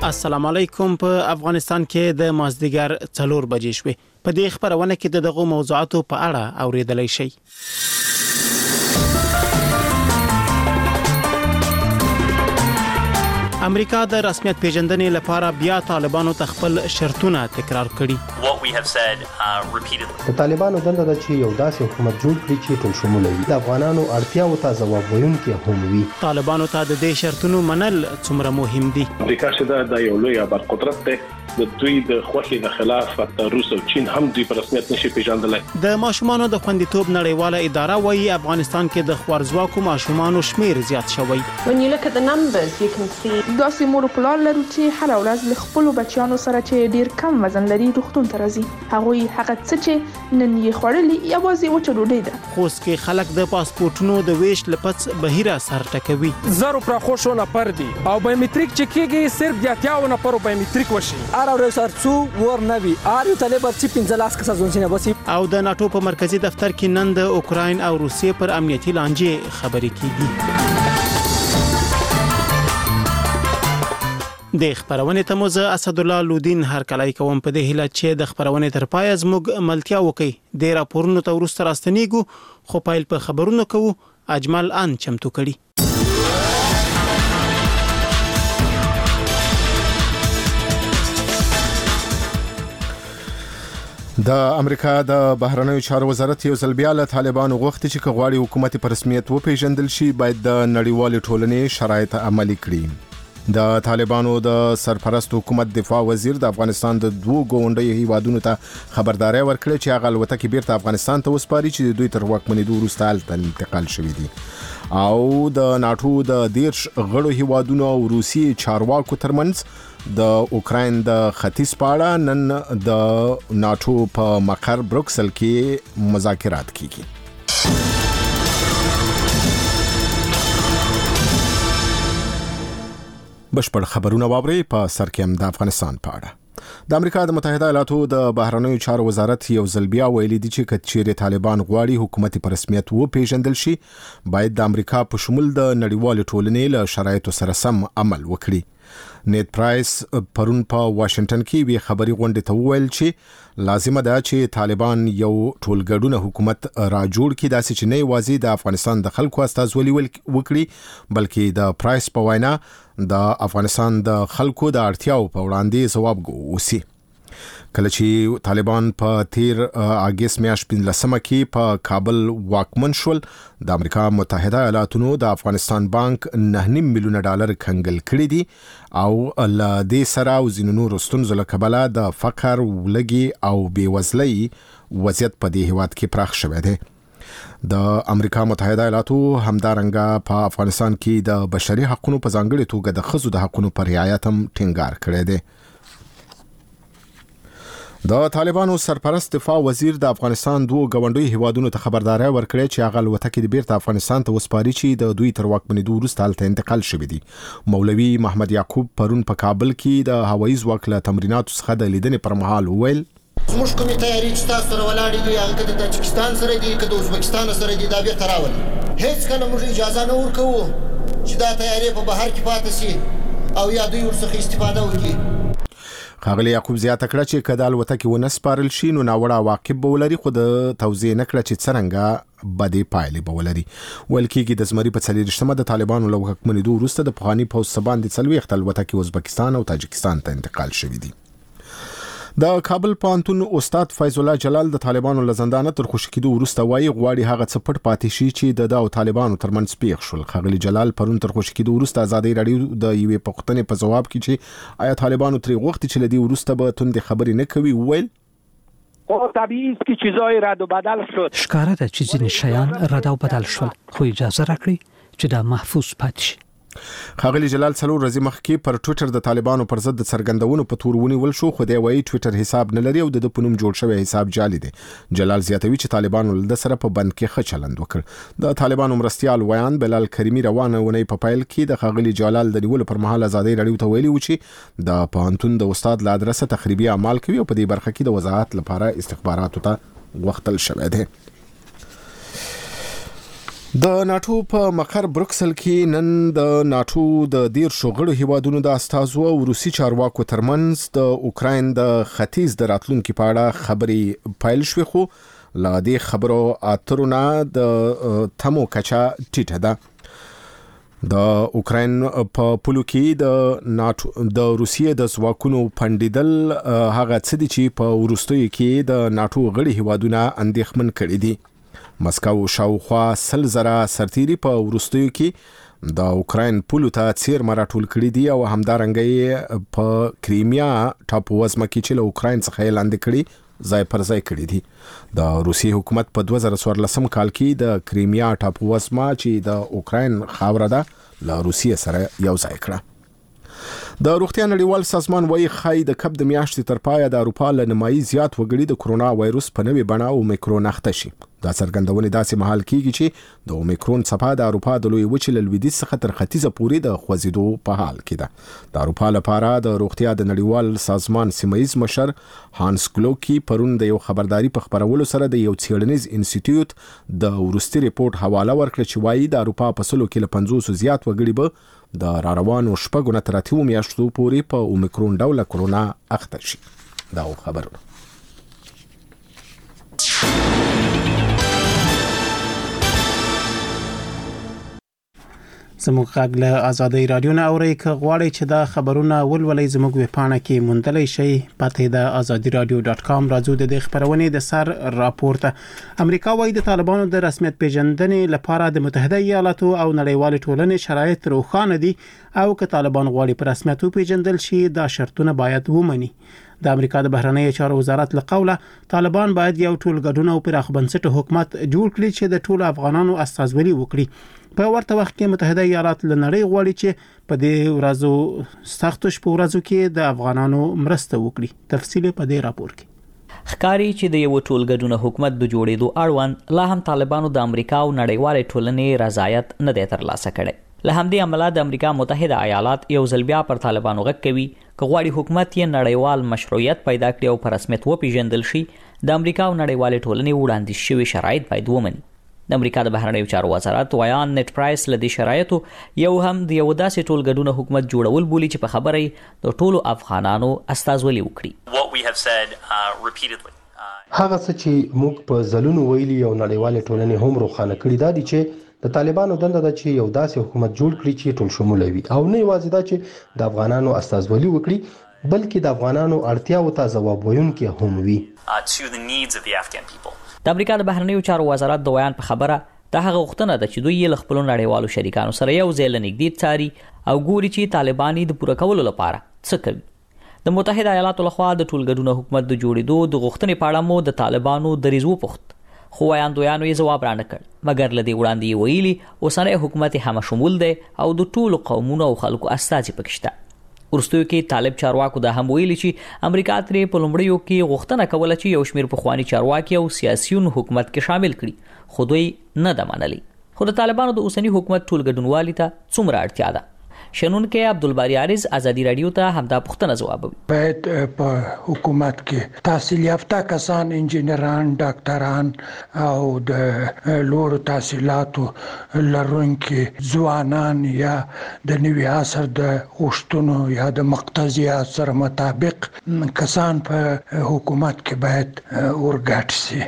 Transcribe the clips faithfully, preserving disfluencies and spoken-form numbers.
السلام علیکم. په افغانستان کې د مازدیګر څلور بجې شوې. په دې خبرونه کې د دغه موضوعاتو په اړه اوریدلای شئ. امریکا د رسمیت پیژندنې لپاره بیا طالبانو ته خپل شرطونه تکرار کړي. What we have said uh, repeatedly. د طالبانو دنده ده چې یو داسې حکومت جوړ کړي چې ټول شموله وي. د افغانانو اړتیاو ته ځواب ویونکي هم وي. طالبانو ته د دې شرطونو منل څومره مهم دي؟ امریکا چې د یو لوی برقدرت ده، د دوی د خوښۍ د خلاف د روس او چین هم دوی په رسمیت نشي پیژندلای. د ماشومانو د خوندیتوب نړیواله اداره وايي افغانستان کې د خوارزواکو ماشومانو شمیر زیات شوی. When you look at the numbers you can see داسې مور پلان لرو چې هر ورځ له خپل بچیانو سره چې ډیر کم وزن لري روغتون ته راځي. هغوی هغه څه چې نن یې خوړلي یوازې وچه ډوډۍ ده. خوست کې خلک د پاسپورتونو د ویش لپس بهیره سر ټکوي. زرو پر خوشو نه پر دي او بایومټریک چې کېږي صرف د اتیاو نه پر بایومټریک وشي. ار اور سرڅو ور نوي ار یو طالب چې پنځه کس ځونسینه بسي. او د ناتو په مرکزی دفتر کې نن د اوکراین او روسیې پر امنیتي لانجې خبرې کیږي. د خبرونه ته موزه اسد الله لودین هر کلای کوم په دې هله چې د خبرونه تر پای زموږ ملتیا وکي د راپورونو ته ورسته راستنیګو خو پایل په خبرونو کوو. اجمل ان چمتو کړي. د امریکا د بهرنیو چارو وزارت یو ځل بیا له طالبانو غوښتي چې کغواړي حکومت په رسمیت وپیژندل شي باید د نړیوال ټولنې شرایط عملي کړي. د طالبانو د سرپرست حکومت دفاع وزیر د افغانستان د دوه ګوندۍ هیوادونو ته خبرداري ورکړه چې هغه الوتکې بیرته افغانستان ته وسپاري چې دوی تر واکمنېدو وروسته هلته انتقال شوي دي. او د ناتو د دیرش غړو هیوادونو او روسي چارواکو ترمنځ د اوکراین د ختیځ په اړه نن د ناتو په مقر بروکسل کې مذاکرات کیږي. بشپړ خبرونه واوري په سر کې هم د افغانستان په اړه. د امریکا د متحده ایالاتو د بهرنیو چارو وزارت یو ځل بیا ویلي دي چې کچېرې طالبان غواړي حکومت په رسمیت وپیژندل شي باید د امریکا په شمول د نړیوال ټولنې له شرایطو سره سم عمل وکړي. نیت پرایس پرون په واشنگټن کې وی خبري غونډه ته وویل چې لازمه ده چې طالبان یو ټولګډونه حکومت را جوړ کړي داسې چې نه یوازې د افغانستان د خلکو استازولي وکړي بلکې د پرایس په وینا د افغانستان د خلکو د اړتیاو په وړاندې ځواب ووسی. کله چې طالبان په تیر اگست میاشت پنځلسمه کې په کابل واکمن شول د امریکا متحده ایالاتونو د افغانستان بانک نه نیم میلیون ډالر کنګل کړی دي او ل دې سره او ځینو نورو ستونزو له کبله د فقر ولګي او بیوزلۍ وضعیت په دې هیواد کې پراخ شوی دی. د امریکا متحده ایالاتو همدارنګه په افغانستان کې د بشري حقوقو په ځانګړي توګه د ښځو د حقوقو پر رعایت هم ټینګار کړی دی. د طالبانو سرپرست دفاع وزیر د افغانستان دوه ګاونډي هیوادونو ته خبرداري ورکړه چې هغه الوتکې د بیرته افغانستان ته وسپاري چې د دوی تر واکمنېدو وروسته هلته انتقال شوي دي. مولوي محمد یعقوب پرون په کابل کې د هوایي ځواک له تمریناتو څخه د لیدنې پر مهال وویل زموږ کومې تیاري چې تاسو سره ولاړې دي هغه د تاجکستان سره دي که د ازبکستان سره دي دا بیرته راولي. هیڅ کله موږ اجازه نه ورکوو چې دا تیاري په بهر کې پاتې شي او یا دوی ورڅخه استفاده وکړي. ښاغلي یعقوب زیاته کړه چې که د الوتکې ونه سپارل شي نو ناوړه عواقب به ولري خو د توضیح نه کړه چې څرنګه بدې پایلې به ولري. ویل کېږي د زمري په څلېرویشتمه د طالبانو له واکمنېدو وروسته د پخواني پوځ څخه باندې څلوېښت الوتکې ازبکستان او تاجکستان ته انتقال شوي دي. د کابل پوهنتون استاد فیض الله جلال د طالبانو له زندانه تر خوشي کېدو وروسته وایي غواړي هغه څه پټ پاتې شي چې د دغو طالبانو ترمنځ پیښ شول. ښاغلي جلال پرون تر خوشي کېدو وروسته ازادي راډیو د یوې پوښتنې په ځواب کې چې آیا طالبانو ترې غوښتي چې له دې وروسته به توندې خبرې نه کوي وویل خب طبیعی است که چیزای رد و بدل شد. ښکاره ده چې ځینې شیان رد او بدل شول خو اجازه راکړئ چې دا محفوظ پاتې شي. ښاغلي جلال څلور ورځې مخکې پر ټویټر د طالبانو پر ضد د څرګندونو په تور ونیول شو خو دی وایي ټویټر حساب نه لري او د په نوم جوړ شوی حساب جعلي دی. جلال زیاتوي چې طالبانو له سره په بند کې ښه چلند وکړ. د طالبانو مرستیال ویان بلال کریمي روانه ونې په پیل کې د ښاغلي جلال د نیولو پر مهال ازادي راډیو ته ویلي و چې د پوهنتون د استاد له ادرسه تخریبي اعمال کوي او په دې برخه کې د وضاحت لپاره استخباراتو ته غوښتل شوی دی. د ناتو په مقر بروکسل کې نن د ناتو د دیر شغړو هیوادونو د استازو او روسي چارواکو ترمنځ د اوکراین د ختیځ د راتلونکو په اړه خبرې پیل شوې، خو لا دې خبرو اترونه د تمو کچا ټیټه ده. د اوکراین په پولو کې د ناتو د روسیې د ځواکونو پندیدل هغه څه دي چې په ورستیو کې د ناتو غړي هیوادونه اندېښمن کړي دي. مسکو شاوخوا سل زره سرتیري په ورستیو کې د اوکراین پولو ته چیر مراټول کړي دي او همدارنګه په کریمیا ټاپو وزمه کې چې له اوکراین څخه لاندې کړي ځای پر ځای کړي دي. د روسي حکومت په دوه زره څوارلسم کال کې د کریمیا ټاپو وزمه چې د اوکراین خاوره ده له روسیې سره یو ځای کړه. د روغتیا نړیوال سازمان وايي خای د کب د میاشتې تر پایه د اروپا له نیمایي زیات وګړي د کرونا وایروس په نوې بڼه اومیکرون اخته شي. دا څرګندونه داسې مهال کیږي چې د اومیکرون څپه د اروپا د لوی وچې له لویدیځ څخه تر ختیځه پورې د خوځېدو په حال کې ده. د اروپا لپاره د روغتیا د نړیوال سازمان سیمایي مشر هانس کلوکی پرون د یو خبرداري په خبرولو سره د یو څېړنیز انسټیټیوټ د ورستي ریپورت حواله ورکړه چې وايي د اروپا په سلو کې له پنځوس زیات وګړي به د راروانو شپږو نه تر اتیو میاشتو پورې په اومیکرون ډول کرونا اخته شي. دا خبرونه زموږ غږ له آزادۍ رادیو نه اورئ. که غواړئ چې دا خبرونه ولولئ زموږ ویبپاڼه کې موندلی شئ. پته د آزادي رادیو ډاټ کام. راځو د دې خبرونې د سر راپورته. امریکا وايي د طالبانو د رسمیت پیژندنې لپاره د متحده ایالاتو او نړیوال ټولنې شرایط روښانه دي او که طالبان غواړي په رسمیت پیژندل شي دا شرطونه باید ومني. د امریکا د بهرنیو چارو وزارت له قوله طالبان باید یو ټولګډون او پراخ بنسټه حکومت جوړ کړي چې د ټولو افغانانو استازولي وکړي. په ورته وخت کې متحده ایالات له نړۍ غواړي چې په دې ورځو سختو شپو ورځو کې د افغانانو مرسته وکړي. تفصیل په دې راپور کې ښکاری چې د یو ټولګډون حکومت د جوړېدو اړوند لا هم طالبانو د امریکا او نړیوال ټولنې رضایت نه دی ترلاسه کړی. له همدې امله د امریکا متحده ایالات یو ځل بیا پر طالبانو غږ کوي که غواړي حکومت یې نړیوال مشروعیت پیدا کړي او په رسمیت وپیژندل شي د امریکا او نړیوال ټولنې وړاندیز شوي شرایط باید ومني. د امریکا د بهرنیو چارو وزارت ویان نت پرایس له دې شرایطو یو هم د یو داسې ټولګډون حکومت جوړول بولي چې په خبره د ټولو افغانانو استازولي وکړي. What we have said uh, repeatedly هغه څه چې موږ په ځلونو ویلي او نړیوال ټولنې هم روښانه کړي دا دي چې د طالبانو دنده ده چې یو داسې حکومت جوړ کړي چې ټول شموله وي او نه یوازې دا چې د افغانانو استازولي وکړي بلکې د افغانانو اړتیاو ته ځواب ویونکي هم وي. to the needs of the Afghan people. د امریکا د بهرنیو چارو وزارت د ویان په خبره دا هغه غوښتنه ده چې دوی یې له خپلو نړیوالو شریکانو سره یو ځای له نږدې څاري او ګوري چې طالبان د پوره کولو لپاره څه کوي. د متحده ایالاتو لخوا د ټولګډون حکومت د جوړېدو د غوښتنې په اړه مو د طالبانو دریځ وپوښت خو ویاندویانو یې ځواب رانه کړ مګر له دې وړاندې یې ویلي اوسنی حکومت هم شمول دی او د ټولو قومونو او خلکو استازي پکې شته. ورستیو کې طالب چارواکو دا هم ویلي چې امریکا ترې په لومړیو کې غوښتنه کوله چې یو شمېر پخواني چارواکي او سیاسیون حکومت کې شامل کړي خو دوی نه ده منلي. خو د طالبانو د اوسني حکومت ټولګډونوالي ته څومره اړتیا ده؟ شنونکي عبدالباری عارض آزادی رادیو ته همدا پوښتنه ځوابوي. باید په حکومت کې تحصیل یافته کسان، انجینران، ډاکټران او د لوړو تحصیلاتو لرونکي ځوانان یا د نوي عصر د غوښتنو یا د مقتضي عصر مطابق کسان په حکومت کې باید ورګډ شي.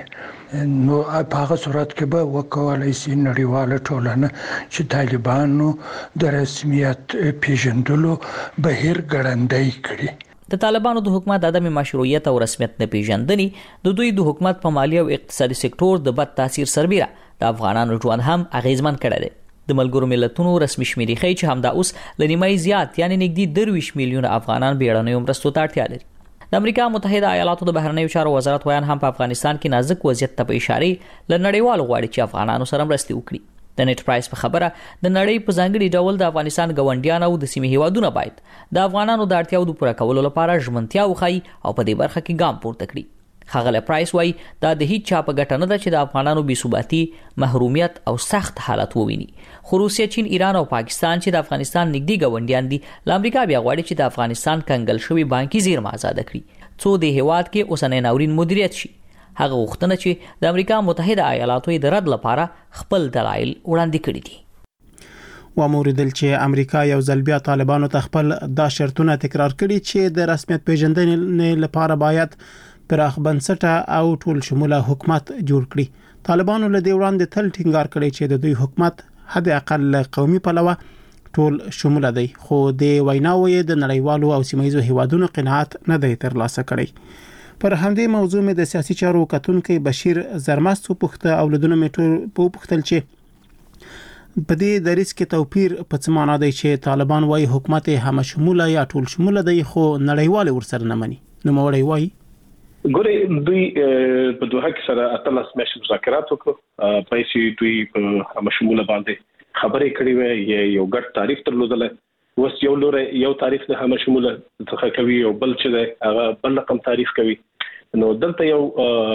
نو په هغه صورت کې به وکولای شي نړیواله ټولنه چې طالبانو د رسمیت پیژندلو بهیر ګړندی کړي. د طالبانو د حکومت د عدم مشروعیت او رسمیت نه پیژندنې د دوی د حکومت په مالی او اقتصادي سکتور د بد تاثیر سربیره د افغانانو ژوند هم اغیزمن کړی دی. د ملګرو ملتونو رسمي شمیرې ښیي چې همدا اوس له نیمایي زیات یعنې نږدې درویشت میلیونه افغانان بیړنیو مرستو ته اړتیا لري. د امریکا متحده ایالاتو د بهرنیو چارو وزارت ویان هم په افغانستان کې نازک وضعیت ته په اشاره له نړیوالو غواړي چې افغانانو سره مرستې وکړي. د نت پرایس په خبره د نړۍ په ځانګړي ډول د افغانستان ګاونډیان او د سیمې هیوادونه باید د افغانانو د اړتیاو د پوره کولو لپاره ژمنتیا وښایي او په دې برخه کې ګام پورته کړي. ښاغلی پرایس وایي دا د هیڅ چا په ګټه نه ده چې د افغانانو بېثباتي، محرومیت او سخت حالت وویني. خو روسیه، چین، ایران او پاکستان چې د افغانستان نږدې ګاونډیان دي له امریکا بیا غواړي چې د افغانستان کنګل شوي بانکي زیرمه ازاده کړي څو د هیواد کې اوسنی ناورین مدیریت شي. هغه غوښتنه چې د امریکا متحده ایالاتو د رد لپاره خپل دلایل وړاندې کړي دي. وموریدل چې امریکا یو ځل بیا طالبانو ته خپل دا شرطونه تکرار کړي چې د رسمیت پیژندنې لپاره باید پراخ بنسټه او ټول شموله حکومت جوړ کړي. طالبانو له دې وړاندې تل ټینګار کړی چې د دوی حکومت حد اقل قومي پلوه ټول شموله دی، خو د ویناوې د نړیوالو او سیمایي هیوادونو قناعت نه دی ترلاسه کړی. پر همدې موضوع مې د سیاسي چارو کتونکي بشیر زرمست پوښتنه او لدونه مې ټول په پوښتل چې په دې دریس کې توپیر په څه معنا دی چې طالبان وايي حکومت هم شموله یا ټول شموله دی خو نړیوال ورسره نه مني. نو موړی وايي ګوري دوی په دوه کې سره اتلس میاشتې مذاکرات وکړو په چې دوی په هم شموله باندې خبرې کړې وې، یو ګډ تعریف درلودل. اوس یو لور یو تعریف د هم شموله څخه کوي او بل چې دی هغه بل رقم تعریف کوي. نو دلته یو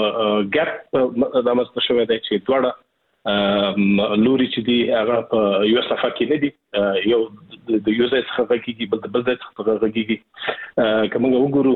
ګاپ د مسته شوی دی چې دواړه لوري چې دی هغه په یو صفه کې نه دي، یو د یو ځای څخه کېږي بل د بل ځای څخه کېږي. کومه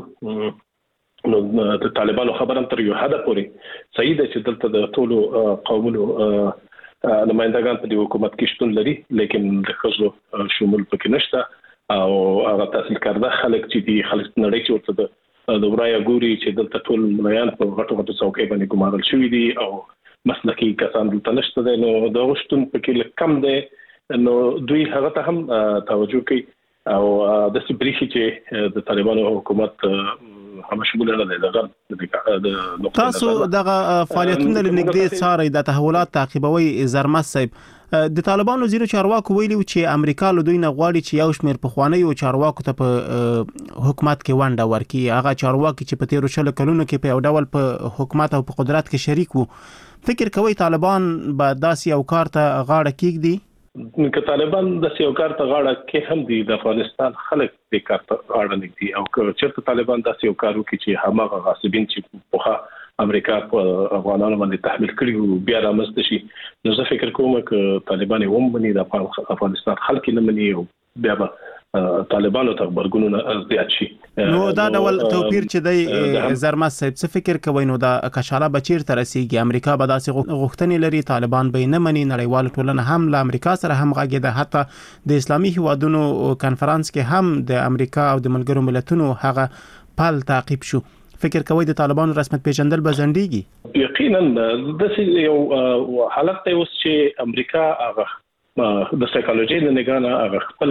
وګورو نو د طالبانو خبره تر یو حد پورې صحیح ده چې دلته د ټولو قومونو نمائندگان په دې حکومت کې شتون لري، لیکن د خزو شمول پکې نشته او هغه تحصیل کرده خلک چې دی خلک نړۍ چې ورته د ورایه ګوري چې دلته ټول مليان په غټو غټو څوکۍ باندې ګمارل شوی دي او مسلکي کسان دلته نشته دي. نو د غشتون پکې کم دي، نو دوی هغه ته هم توجه کوي او د سپریخي چې د طالبانو حکومت هم شمول نه دي. دغه تاسو دغه فعالیتونه لنګدې څاري د تحولات تعقیبوي. زرمست صاحب د طالبانو وزیر چارواکو ویلي چې امریکا له دوی نه غواړي چې یو شمېر پخوانی او چارواکو ته په حکومت کې ونډه ورکړي. هغه چارواکي چې په تیرو شل کلونو کې په یو ډول په حکومت او په قدرت کې شریک وو. فکر کوي طالبان به داسې یو کار ته غاړه کېږدي؟ که طالبان داسې یو کار ته غاړه کې هم دي، د افغانستان خلک دې کار ته غاړه نه کړي، او که چېرته طالبان داسې یو کار وکړي چې هماغه غاصبین چې پخوا امریکا په افغانانو باندې تحمیل کړي او بیا رامنځته شي، نو زه فکر کوم چې طالبان یې ومني، د افغانستان خلک یې نه مني او بیا به طالبانو ته برګونونه زیات شي. نو دا ډول توپیر چې دی زرمست صاحب څه فکر کوي؟ نو دا کشاله بچیر تر رسیدي امریکا به داسې غوښتنې لري، طالبان به نه مني، نړیوال ټولنه هم له امریکا سره هم غږیده، حتی د اسلامي هیوادونو کانفرنس کې هم د امریکا او د ملګرو ملتونو هغه پل تعقیب شو. فکر کوي د طالبانو رسمیت پیژندل به ځنډیږي؟ یقینا د یو حالت ته اوس چې امریکا هغه د سایکولوژي د نگاه هغه خپل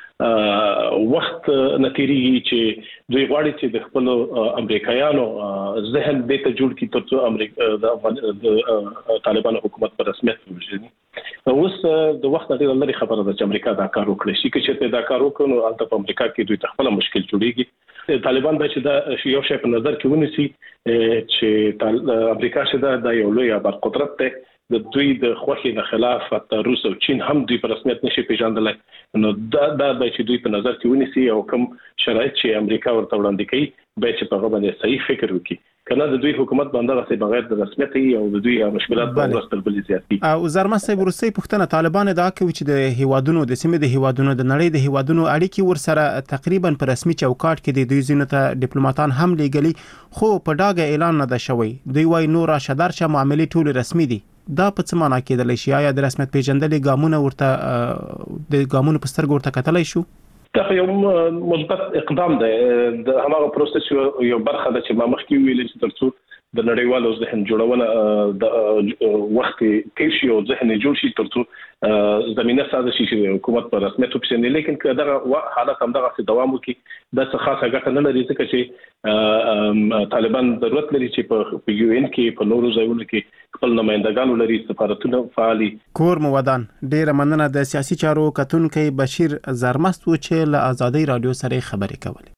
وخت نتیریږي چې دوی غواړي چې د خپل امریکایانو ذهن به ته جوړ کړي ترڅو امریکا د طالبانو حکومت پر رسمیت وژني. اوس د وخت لري لري خبره ده چې امریکا دا کار وکړي، شي چې دا کار وکړي نو البته په امریکا کې دوی خپل مشکل جوړيږي. طالبان به چې دا یو شی په نظر کې ونیسي چې امریکا شته د یو لوی بر قدرت ته د دوی د خوخي نه خلاف د روس او چین هم دوی په رسمیت نشي پیژندل، نو دا دا به چې دوی په نظر کې ونیسي او کوم شرایط چې امریکا ورته وړاندې کوي به چې په هغه باندې صحیح فکر وکړي، کنه د دوی حکومت باندې راځي بغیر د رسمیت او د دوی مشکلات باندې ورستل بل زیاتی. او زرمست صاحب ورسې پښتنه طالبان دا کوي چې د هیوادونو د سیمې د هیوادونو د نړۍ د هیوادونو اړیکې ورسره تقریبا په رسمي چوکاټ کې د دوی زینو ته ډیپلوماټان هم لېږلي، خو په ډاګه اعلان نه ده شوی. دوی وايي نور راشدار شه معاملې ټول رسمي دي. دا په څه معنا کېدلی شي؟ آیا د رسمیت پیژندلې ګامونه ورته د ګامونو په سترګو ورته کتلی شو؟ دا یو مثبت اقدام دی، د هغه پروسس یو برخه ده چې ما مخکې ویل چې ترڅو د نړیوالو ذهن جوړونه د وخت کې شي او ذهن جوړ شي ترڅو زمينه ساده شي چې حکومت پر رسمیت وپیژني، لیکن که دا حالت هم دغه دوام وکړي د څه خاصه ګټه نه لري، ځکه چې طالبان ضرورت لري چې په یو ان کې په نورو ځایونو کې خپل نمائندګان لري، سفارتونه فعالي. کور مو ودان. ډیره مننه د سیاسي چارو کتونکي بشیر زرمست و چې له آزادۍ رادیو سره خبرې کولې.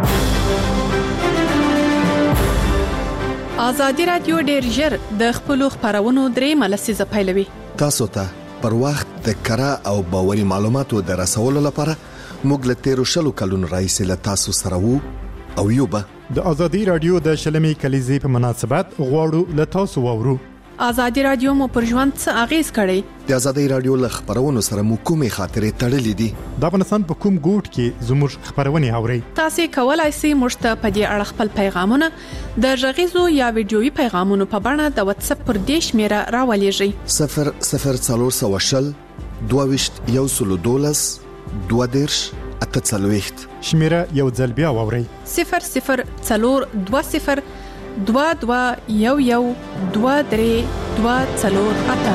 آزادي رادیو ډیر ژر د خپل خبرونو درې ملسیزه پیلوي. تاسو ته پر وخت د کره او باوري معلوماتو د رسولو لپاره موږ له تیرو شلو کلونو راهیسې له تاسو سره وو او یو به د آزادي رادیو د شلمې کلیزې په مناسبت غواړو له تاسو وورو. ازادي رادیو مو پر ژوند څه اغیز کړی؟ د ازادي رادیو ل خبرونو سره مو کومه خاطرې تړلې دي؟ د افغانستان په کوم ګوټ کې زموږ خبرونه اورئ؟ تاسو کولای شئ موږ ته په دې اړه خپل پیغامونه د ژغیزو یا ویډیويي پیغامونو په بڼه د واتس اپ پر دیش میره راولېږئ. صفر صفر څلور سوشل دوه یو سلو دولس دوه دیرش اته څلوېښت شمیره یو ځل بیا واورئ. صفر صفر څلور دوه صفر دوه دوه یو یو دوه درې دوه څلور اته.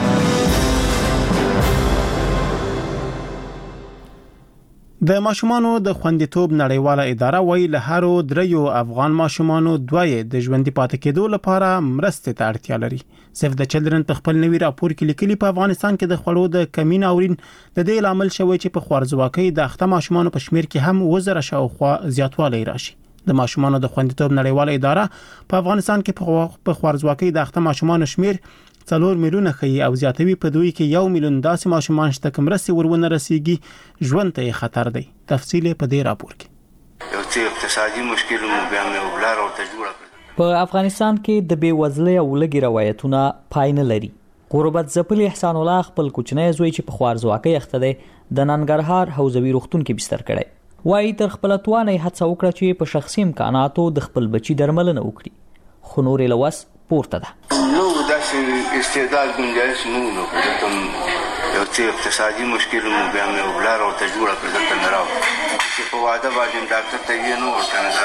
د ماشومانو د خوندیتوب نړیواله اداره وایي له هرو دریو افغان ماشومانو دوی د ژوندۍ پاتې کېدو لپاره مرستې ته اړتیا لري. سیف د چلډرن په خپل نوي راپور کې لیکلي په افغانستان کې د خوړو د کمی ناورین د دې لامل شوی چې په خوارځواکۍ د اخته ماشومانو په شمیر کې هم وزره شاوخوا زیاتوالی راشي. د ماشومانو د خوندیتوب نړیواله اداره په افغانستان کې په خوارځواکۍ د اخته ماشومانو شمیر څلور میلیونه خي او زیاتوي په دوی کې یو میلیون داسې ماشومان شته کوم رسي ورونه رسیږي ژوند ته خطر دی. تفصیل په دې راپور کې. یو څه اقتصادي مشکل مو بیا مې وبلار او تجربه په افغانستان کې د بیوزلۍ او لګي روایتونه پای نه لري. قربت زپل احسان الله خپل کوچنی زوی چې په خوارځواکۍ اخته دی د ننګرهار حوزوي روغتون کې بستر کړی. وایي تر خپل توانه هڅه وکړه چې په شخصي امکاناتو د خپل بچی درملنه وکړي خو نورې لوس پورته ده. نو داسې استعداد گنجائش نه نو کوم یو څه اقتصادي مشکل مو بیا مې وبلار او تجربه کړل ته راو چې په واده باندې ډاکټر ته یې نو ورته نه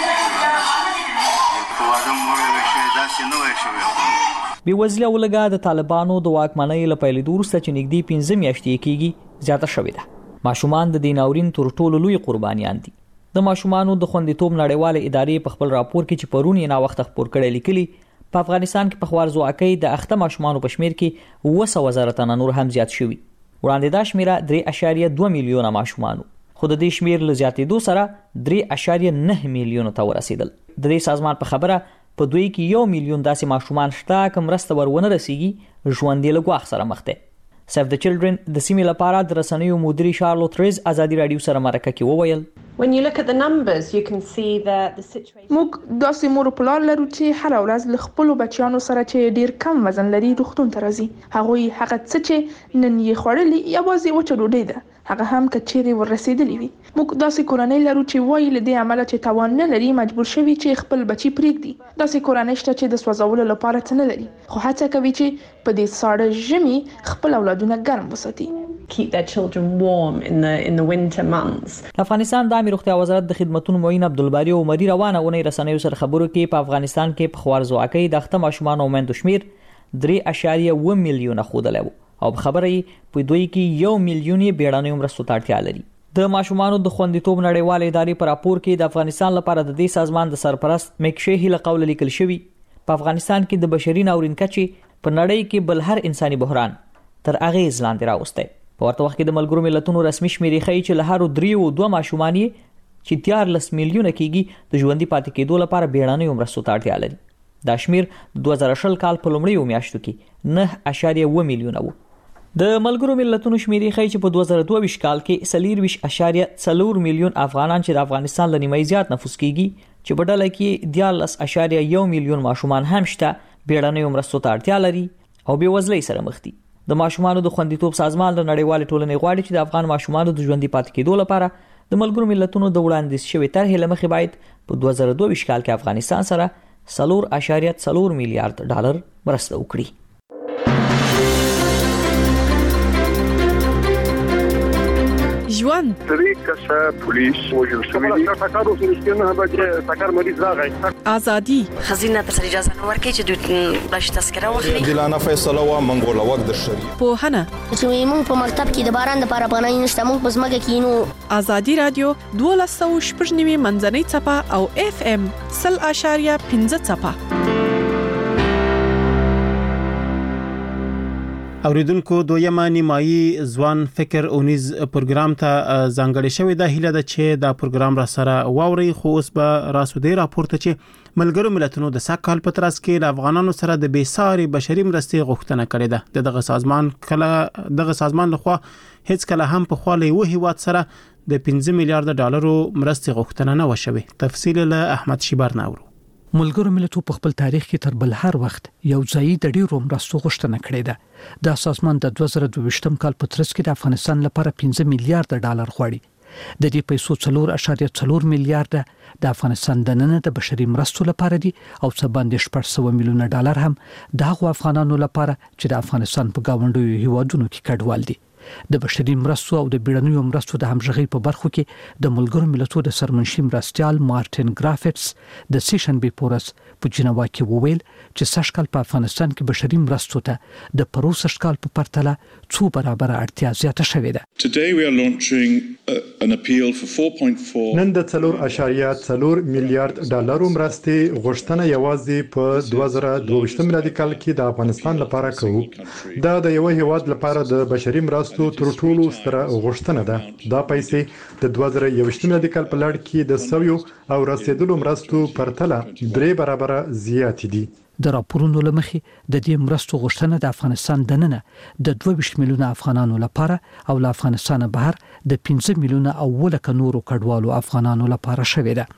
په واده مو شي داسې نو شي. بیوزلۍ ولګه د طالبانو د واکمنۍ لپاره لیدورسته چې نږدې پنځه میاشتې کېږي زیاته شوې ده. ماشومان د دیناورین تر ټولو لوی قربانیان دي. د ماشومانو د خوندیتوب نړیواله ادارې په خپل راپور کې چې پرون یې نا وخت خبر کړی لیکلي په افغانستان کې په خوارځواکۍ د اخته ماشومانو په شمیر کې اوه سوه زره تنه نور هم زیات شوي. وړاندې دا شمیره درې اعشاریه دوه میلیونه ماشومانو خو د دې شمیر له زیاتېدو سره درې اعشاریه نه میلیونه ته ورسېدل. د دې سازمان په خبره په دوی کې یو میلیون داسې ماشومان شته کوم مرسته ورونه رسیږي ژوند یې له ګواښ سره مخ دی. سیف د چلډرن د سیمې لپاره د رسنیو مدیري شارلوت ریز ازادي رادیو سره مرکه کې وویل When you look at the numbers you can see that the situation موږ داسې مور پلار لرو چې هر ورځ له خپل بچیانو سره چې ډیر کم وزن لري روغتون ته راځي. هغوی هغه څه چې نن یې خوړلي یوازې وچه ډوډۍ ده هغه هم کچېرې ورسېدلې وي. موږ داسې کورنۍ لرو چې وایي له دې عمله چې توان نه لري مجبور شوي چې خپل بچي پرېږدي. داسې کورنۍ شته چې د سوځولو لپاره څه نه لري خو هڅه کوي چې په دې ساړه ژمي خپل اولادونه ګرم وساتي. keep their children warm in the in the winter months. افغانستان د امیر روغتیا وزارت د خدماتو معین عبدالباری عمری روانه اونۍ رسنیو سره خبرو کې په افغانستان کې په خوارځواکۍ د اخته ماشومان او میندو شمیر درې اعشاریه اوه میلیونه ښودلی وو او خبره یې په دوی کې یو میلیون یې بیړنیو مرستو ته اړتیا لري. د ماشومانو د خوندیتوب نړیواله ادارې په راپور کې د افغانستان لپاره د دې سازمان د سرپرست میکشهی له قوله لیکل شوی په افغانستان کې د بشري ناورین کچې په نړۍ کې بل هر انساني بحران تر اغیز لاندې راوستی. په ورته وخت کې د ملګرو ملتونو رسمي شمیرې ښیي چې له هرو دریو دوه ماشومان چې دیارلس میلیونه کېږي د ژوندۍ پاتې کېدو لپاره بیړنیو مرستو ته اړتیا لري. دا شمیر دوه زره شل کال په لومړیو میاشتو کې نه اعشاریه اوه میلیونه و. د ملګرو ملتونو شمیرې ښیي چې په دوه زره دوه ویشت کال کې څلورویشت اعشاریه څلور میلیون افغانان چې د افغانستان له نیمایي زیات نفوس کېږي چې په ډله کې دیارلس اعشاریه یو میلیون ماشومان هم شته بیړنیو مرستو ته اړتیا لري او بېوزلۍ سره مخ دي. د ماشومانو د خوندیتوب سازمان له نړیوالې ټولنې غواړي چې د افغان ماشومانو د ژوندۍ پاتې کېدو لپاره د ملګرو ملتونو د وړاندیز شوې طرحې له مخې باید په دوه زره دوه ویشت کال کې افغانستان سره څلور اعشاریه څلور میلیارډ ډالر مرسته وکړي. ژوند درې کسه پولیس وژل شوي دي. ټکر وسو نه به ټکر مریض راغی. ازادي خزینه ته اجازه نه ورکړي چې دوی بلش تذکره واخلي. دلانه فیصله و منګوله وخت د شری. پوهنه چې موږ په مکتب کې د باران د لپاره پناه نشته موږ په ځمکه کې نو. ازادي رادیو دوه سوه شپږ نوي منځنۍ چپه او اف ام صفر اعشاریه پنځه چپه. اوریدونکو دویمه نیمایي ځوان فکر اونیز پروګرام ته ځانګړې شوې ده. هیله ده چې دا پروګرام را سره واوري. خو اوس به راسودې راپورته چې ملګرو ملتونو د سږ کال په ترڅ کې له افغانانو سره د بېساري بشري مرستې غوښتنه کړې ده. د دغه سازمان کله دغه سازمان لخوا هیڅ کله هم په خوا له یو هیواد سره د پنځه میلیارډ ډالرو مرستې غوښتنه نه وشوي. تفصیل له احمد شیبر ناورو. ملګرو ملتونو په خپل تاریخ کې تر بل هر وخت یو ځای د ډیرو مرستو غوښتنه کړې ده. د سازمان د دوه زره دوه کال په ترڅ کې د افغانستان لپاره پنځه میلیارډ ډالر غواړي. د دې پیسو څلور اعشاریه څلور میلیارډ د افغانستان د نن د بشري مرستو لپاره دي او څه باندې شپږ سوه میلیونه ډالر هم د هغو افغانانو لپاره چې د افغانستان په گاونډیو هیوادونو کې کډوال دي. د بشري مرستو او د بیړنیو مرستو د همغږي په برخو کې د ملګرو ملتونو د سرمنشي مرستيال مارټین ګرافټس د سیشن بي پورس په جنیوا کې وویل چې سږکال په افغانستان کې بشري مرستو ته د پروسه سږکال په پرتله څو برابر اړتیا زیاته شوې ده. Today we are launching a, an appeal for four point four نن د څلور اعشاریه څلور میلیارډ ډالرو مرستې غوښتنه یوازې په دوه زره دوه میلادي کال کې د افغانستان لپاره کوو. دا د یو هیواد لپاره د بشري مرستو تر ټولو ستره غوښتنه ده. دا پیسې د دوه زره یو میلادي کال په لړ کې د سویو او رسیدلو مرستو پرتله درې برابر زیات دي. د راپورونو لمخې د دې مرستو غوښتنه د افغانستان د ننه د دوه میلیونه افغانانو لپاره او له افغانستان بهر د پنځه میلیونه او ولکه نورو کډوالو افغانانو لپاره شوې ده.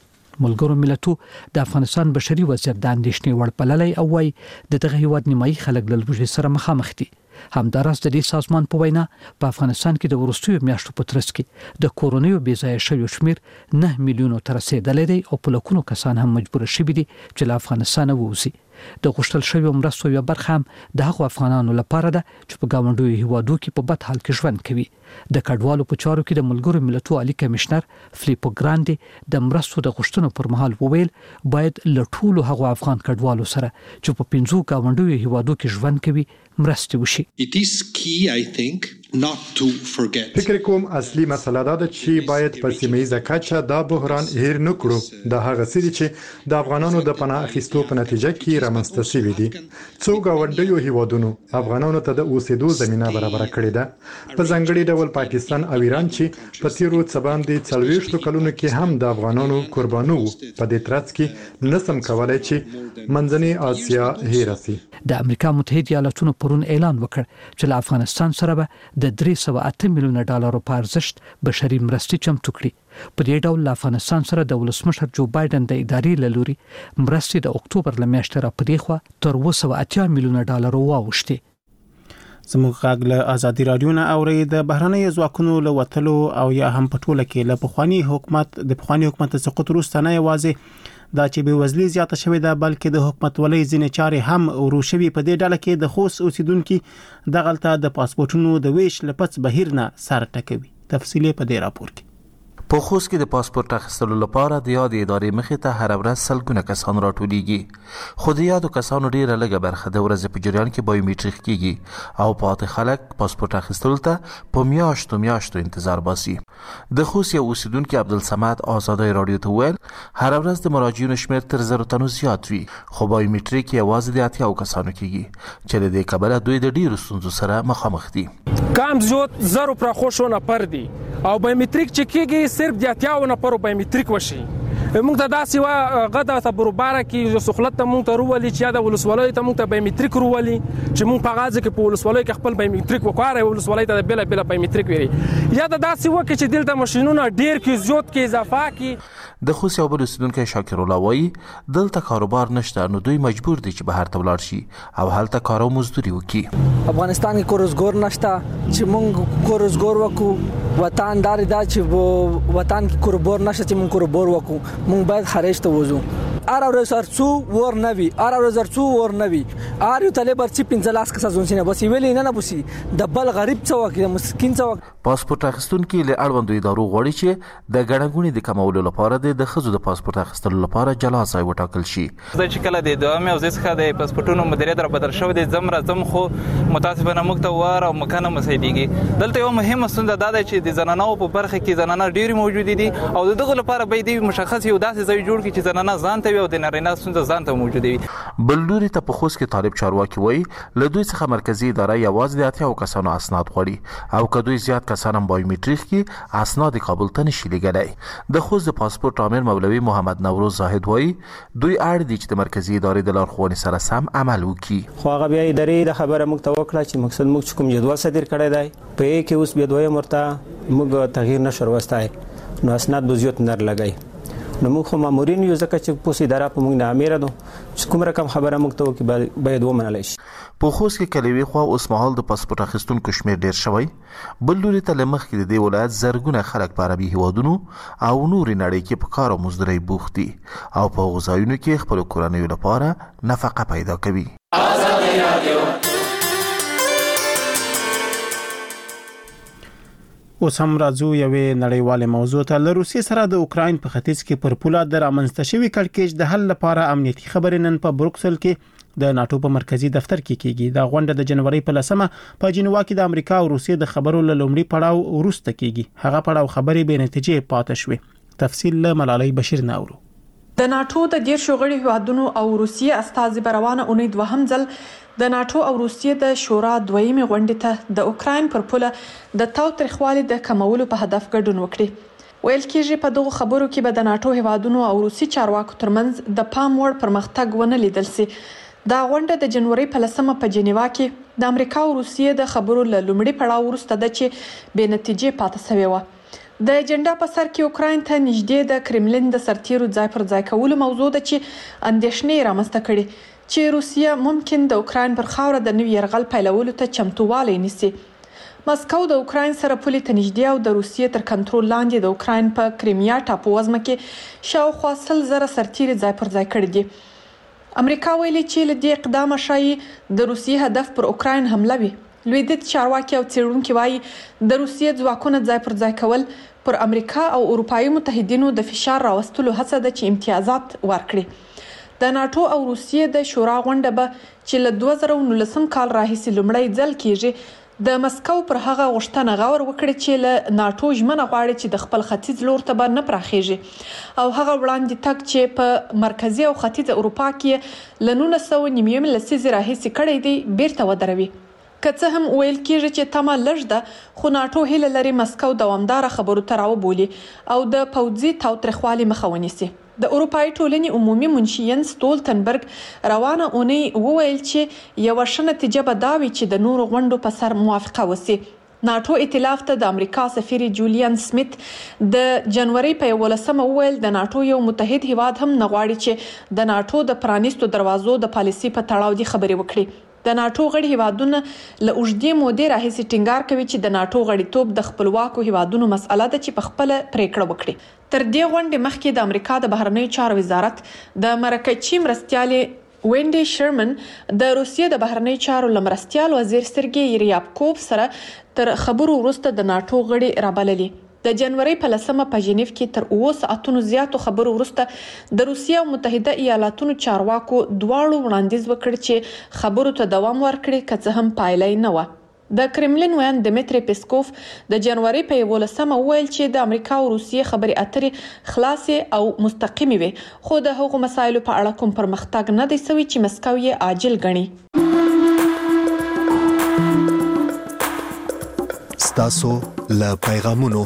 ملګرو ملتونو د افغانستان بشري وضعیت د اندېښنې وړ بللی او وايي د دغه هیواد نیمایي خلک له لوږې سره مخامخ دي. همداراز د دې سازمان په وینا په افغانستان کې د وروستیو میاشتو په ترڅ کې د کورونیو بې ځایه شویو شمیر نه میلیونو ته رسیدلی دی او په لکونو کسان هم مجبور شوي دي چې له افغانستانه ووځي. د غوښتل شویو مرستو یو برخه هم د هغو افغانانو لپاره ده چې په ګاونډیو هیوادو کې په بد حال کې ژوند کوي. د کډوالو په چارو کې د ملګرو ملتونو عالی کمشنر فلیپو ګراندي د مرستو د غوښتنو پر مهال وویل باید له ټولو هغو افغان کډوالو سره چې په پنځو ګاونډیو هیوادو کې ژوند کوي مرستې وشي. It is key, I think, not to forget. فکر کوم اصلي مسله دا ده چې باید په سیمه‌ییزه کچه دا بحران هیر نه کړو. دا هغه څه دي چې د افغانانو د پناه اخیستو په نتیجه کې رامنځته شوي دي. څو ګاونډیو هیوادونو افغانانو ته د اوسېدو زمينه برابر کړې ده. په ځانګړي ډول پاکستان او ایران چې په تیرو څه باندې څلوېښتو کلونو کې هم د افغانانو قربانو په دې ترڅ کې نسم کولای چې منځنۍ اسیا هیر شي. د امریکا متحده ایالاتونو پرون اعلان وکړ چې له افغانستان سره به د درې سوه اته میلیونه ډالرو په ارزښت بشري مرستې چمتو کړي. په دې ډول له افغانستان سره د ولسمشر جو بایدن د ادارې له لوري مرستې د اکتوبر له میاشتې را پدې خوا تر اوه سوه اتیا میلیونه ډالرو واوښتې. زموږ غږ له ازادي رادیو نه اوري. د بهرنۍ ځواکونو له وتلو او یا هم په ټوله کې له پخوانی حکومت د پخوانی حکومت سقوط وروسته نه یوازې دا چې به وزلي زیاته شوې ده بلکې د حکومت ولې ځینې چارې هم ورو شوي. په دې ډله کې د خوست اوسیدونکو د غلطه د پاسپورتونو د ویش لپس بهیر نه سر ټکوي. تفصیل په دې راپور کې. په خوست کې د پاسپورت اخیستلو لپاره د یاد ادارې مخې ته هر ورځ سلګونه کسان راټولیږي. خو د یادو کسانو ډیره لږه برخه د ورځې په جریان کې بایومټریک کیږي او پاتې خلک پاسپورت اخیستلو ته په میاشتو میاشتو انتظار باسي. د خوست یو اوسیدونکو عبدالصمد آزادۍ رادیو ته ویل هر ورځ د مراجعینو شمیر تر زرو تنو زیات وي خو بایومټریک یوازې د اتیاو کسانو کیږي چې د دې کبله دوی د ډیرو ستونزو سره مخامخ دي. کم زیات زرو پر خوشو نه پر دي او بایومټریک چې کیږي صرف د اتیاو نه پر بایومټریک وشي. موږ ته داسې وا غدا ته بروباره کې سہولت ته موږ ته روولي چې دا ولسوالۍ ته موږ ته بایومټریک روولي چې موږ په غازه کې په ولسوالۍ کې خپل بایومټریک وکړای ولسوالۍ ته بل بل بایومټریک وری یا دا داسې وکړي چې دلته ماشينونه ډیر کې زیات کې اضافه کې. د خوست یو بل اوسیدونکی شاکر الله وایي دلته کاروبار نشته نو دوی مجبور دي چې بهر ته ولاړ شي او هلته کار او مزدوري وکړي. افغانستان کې کورزګور نشته چې موږ کورزګور وکړو. وطن دار دا چې وطن کې کوربور نشته چې موږ کوربور وکړو. موږ باید خارج ته وځو. ار اور سرڅو ور نوي ار اور زرڅو ور نوي ار یو طالب چې پنځه لاس کسه ځونسینه بس ویلې نه نه بوسي د بل غریب څو کې مسکین څو. پاسپورت اخیستونکو له اړوندو ادارو غواړي چې د ګڼګونې د کمولو لپاره د خزو د پاسپورت اخیستلو لپاره جلا ځای وټاکل شي. زه چې کله د دوه مې او زه ښه د پاسپورتونو مدیریت را بدل شو د زم راځم خو متاسفانه موږ ته واره او مکانه مسیديږي. دلته یو مهمه ستونزه دا ده چې د زنانو په برخه کې زنانه ډېری موجود دي او دغه لپاره به د مشخص یو داسې ځای جوړ کړي چې زنانه ځان ته او د نارینه ستونزه ځان ته موجود وي. بلډوري ته په خوست کې طالب چارواکي وایي له دوی څخه مرکزی اداره یوازې د اتیاو کسانو اسناد غواړي او که دوی زیات کسان هم بایومټریک کې اسناد کابل ته نشي لېږلی. د خوست د پاسپورت امیر مولوي محمد نوروز زاهد وایي دوی اړ دي چې د مرکزی ادارې د لارښوونې سره سم عمل وکړي. خو هغه بیا ادارې د خبره موږ ته وکړه چې مقصد موږ کوم جدول صادر کړی دی په یې کې اوس بیا دوی مرته موږ تغییر نشو وروستای نو اسناد به زیات نر لګای نو موږ خو مامورین یو ځکه چې پولیس اداره په موږ نه امیر ده چې کوم رقم خبره موږ ته وکړي باید ومنل شي. په خوست کې کلوي خو اوس مهال د پاسپورت اخیستونکو شمیر ډیر شوی، بل لوري ته لمخ کې د دې ولایت زرګونه خلک په عربي هیوادونو او نوري نړۍ کې په کار او مزدوري بوخت دي او په غوځایونو کې خپل کورنیو لپاره نفقه پیدا کوي. آزادي رادیو اوس هم راځو یوې نړیوالې موضوع ته. له روسیې سره د اوکراین په ختیځ کې پر پوله د رامنځته شوي کړکېچ د حل لپاره امنیتي خبرې نن په بروکسل کې د ناتو په مرکزی دفتر کې کیږي. دا غونډه د جنوري په لسمه په جنیوا کې د امریکا او روسیې د خبرو له لومړي پړاو وروسته کیږي. هغه پړاو خبرې به نتیجې پاتې شوې. تفصیل له ملالۍ بشیر ناورو. د ناتو د ډیر شوغړي هیوادونو او روسیې استازي بروانه اونۍ دوهم ځل د ناتو او روسیې د شورا دویمه غونډې ته د اوکراین پر پوله د تاوتریخوالي د کمولو په هدف ګډون وکړي. ویل کېږي په دغه خبرو کې به د ناتو هیوادونو او روسي چارواکو ترمنځ د پام وړ پرمختګ ونه لیدل سي. دا غونډه د جنوري په لسمه په جنیوا کې د امریکا او روسیې د خبرو له لومړي پړاو وروسته د چې به نتیجې پاتې شوې و. د اجنډا په سر کې اوکراین ته نږدې د کرملین د سرتیرو ځای پر ځای کولو موضوع ده چې اندېښنې رامنځته کړي چې روسیه ممکن د اوکراین پر خاوره د نوي یرغل پیلولو ته چمتووالی نیسي. مسکو د اوکراین سره پولې ته نږدې او د روسیې تر کنټرول لاندې د اوکراین په کریمیا ټاپووزمه کې شاوخوا سل زره سرتیري ځای پر ځای کړي دي. امریکا ویلي چې له دې اقدامه شایي د روسیې هدف پر اوکراین حمله وي. لویدیځ چارواکي او څېړونکي وایي د روسیې ځواکونه ځای پر ځای کول پر امریکا او اروپایي متحدینو د فشار راوستلو هڅه ده چې امتیازات ورکړي. د ناتو او روسیې د شورا غونډه به چې له دوه زره نولسم کال راهیسې لومړی ځل کیږي د مسکو پر هغه غوښتنه غور وکړي چې له ناتو ژمنه غواړي چې د خپل ختیځ لور ته به نه پراخیږي او هغه وړاندې تک چې په مرکزی او ختیځ اروپا کې له نولس سوه نیم لسیزې راهیسې کړی دی بیرته ودروي. که څه هم ویل کېږي چې تمه لږ ده خو ناتو هیله لري مسکو دوامداره خبرو ته راوبولي او د پوځي تاوتریخوالي مخه ونیسي. د اروپایي ټولنې عمومي منشي ینس ستولتنبرګ روانه اونۍ وویل چې یوه ښه نتیجه به دا وي چې د نورو غونډو په سر موافقه وسي. ناتو ائتلاف ته د امریکا سفیر جولیان سمیت د جنوري په یولسمه وویل د ناتو یو متحد هیواد هم نه غواړي چې د ناتو د پرانیستو دروازو د پالیسي په تړاو دي خبرې وکړي. د ناتو غړي هیوادونه له اوږدې مودې راهیسې ټینګار کوي چې د ناتو غړیتوب د خپلواکو هیوادونو مسأله ده چې په خپله پریکړه وکړي. تر دې غونډې مخکې د امریکا د بهرنیو چارو وزارت د مرکچي مرستیالې وینډي شرمن د روسیې د بهرنیو چارو لمرستیال وزیر سرګي ریابکوف سره تر خبرو وروسته د ناتو غړي رابللي. د جنوري په لسمه په ژنیف کې تر اوه ساعتونو زیاتو خبرو وروسته د روسیې او متحده ایالاتونو چارواکو دواړو وړاندیز وکړ چې خبرو ته دوام ورکړي که څه هم پایله نه وه. د کرملین ویان دمیتری پیسکوف د جنوري په یولسمه وویل چې د امریکا او روسیې خبرې اترې خلاصې او مستقیمې وي خو د هغو مسایلو په اړه کوم پرمختګ نه دی سوی چې مسکو یې عاجل ګڼي. ستاسو له پیغامونو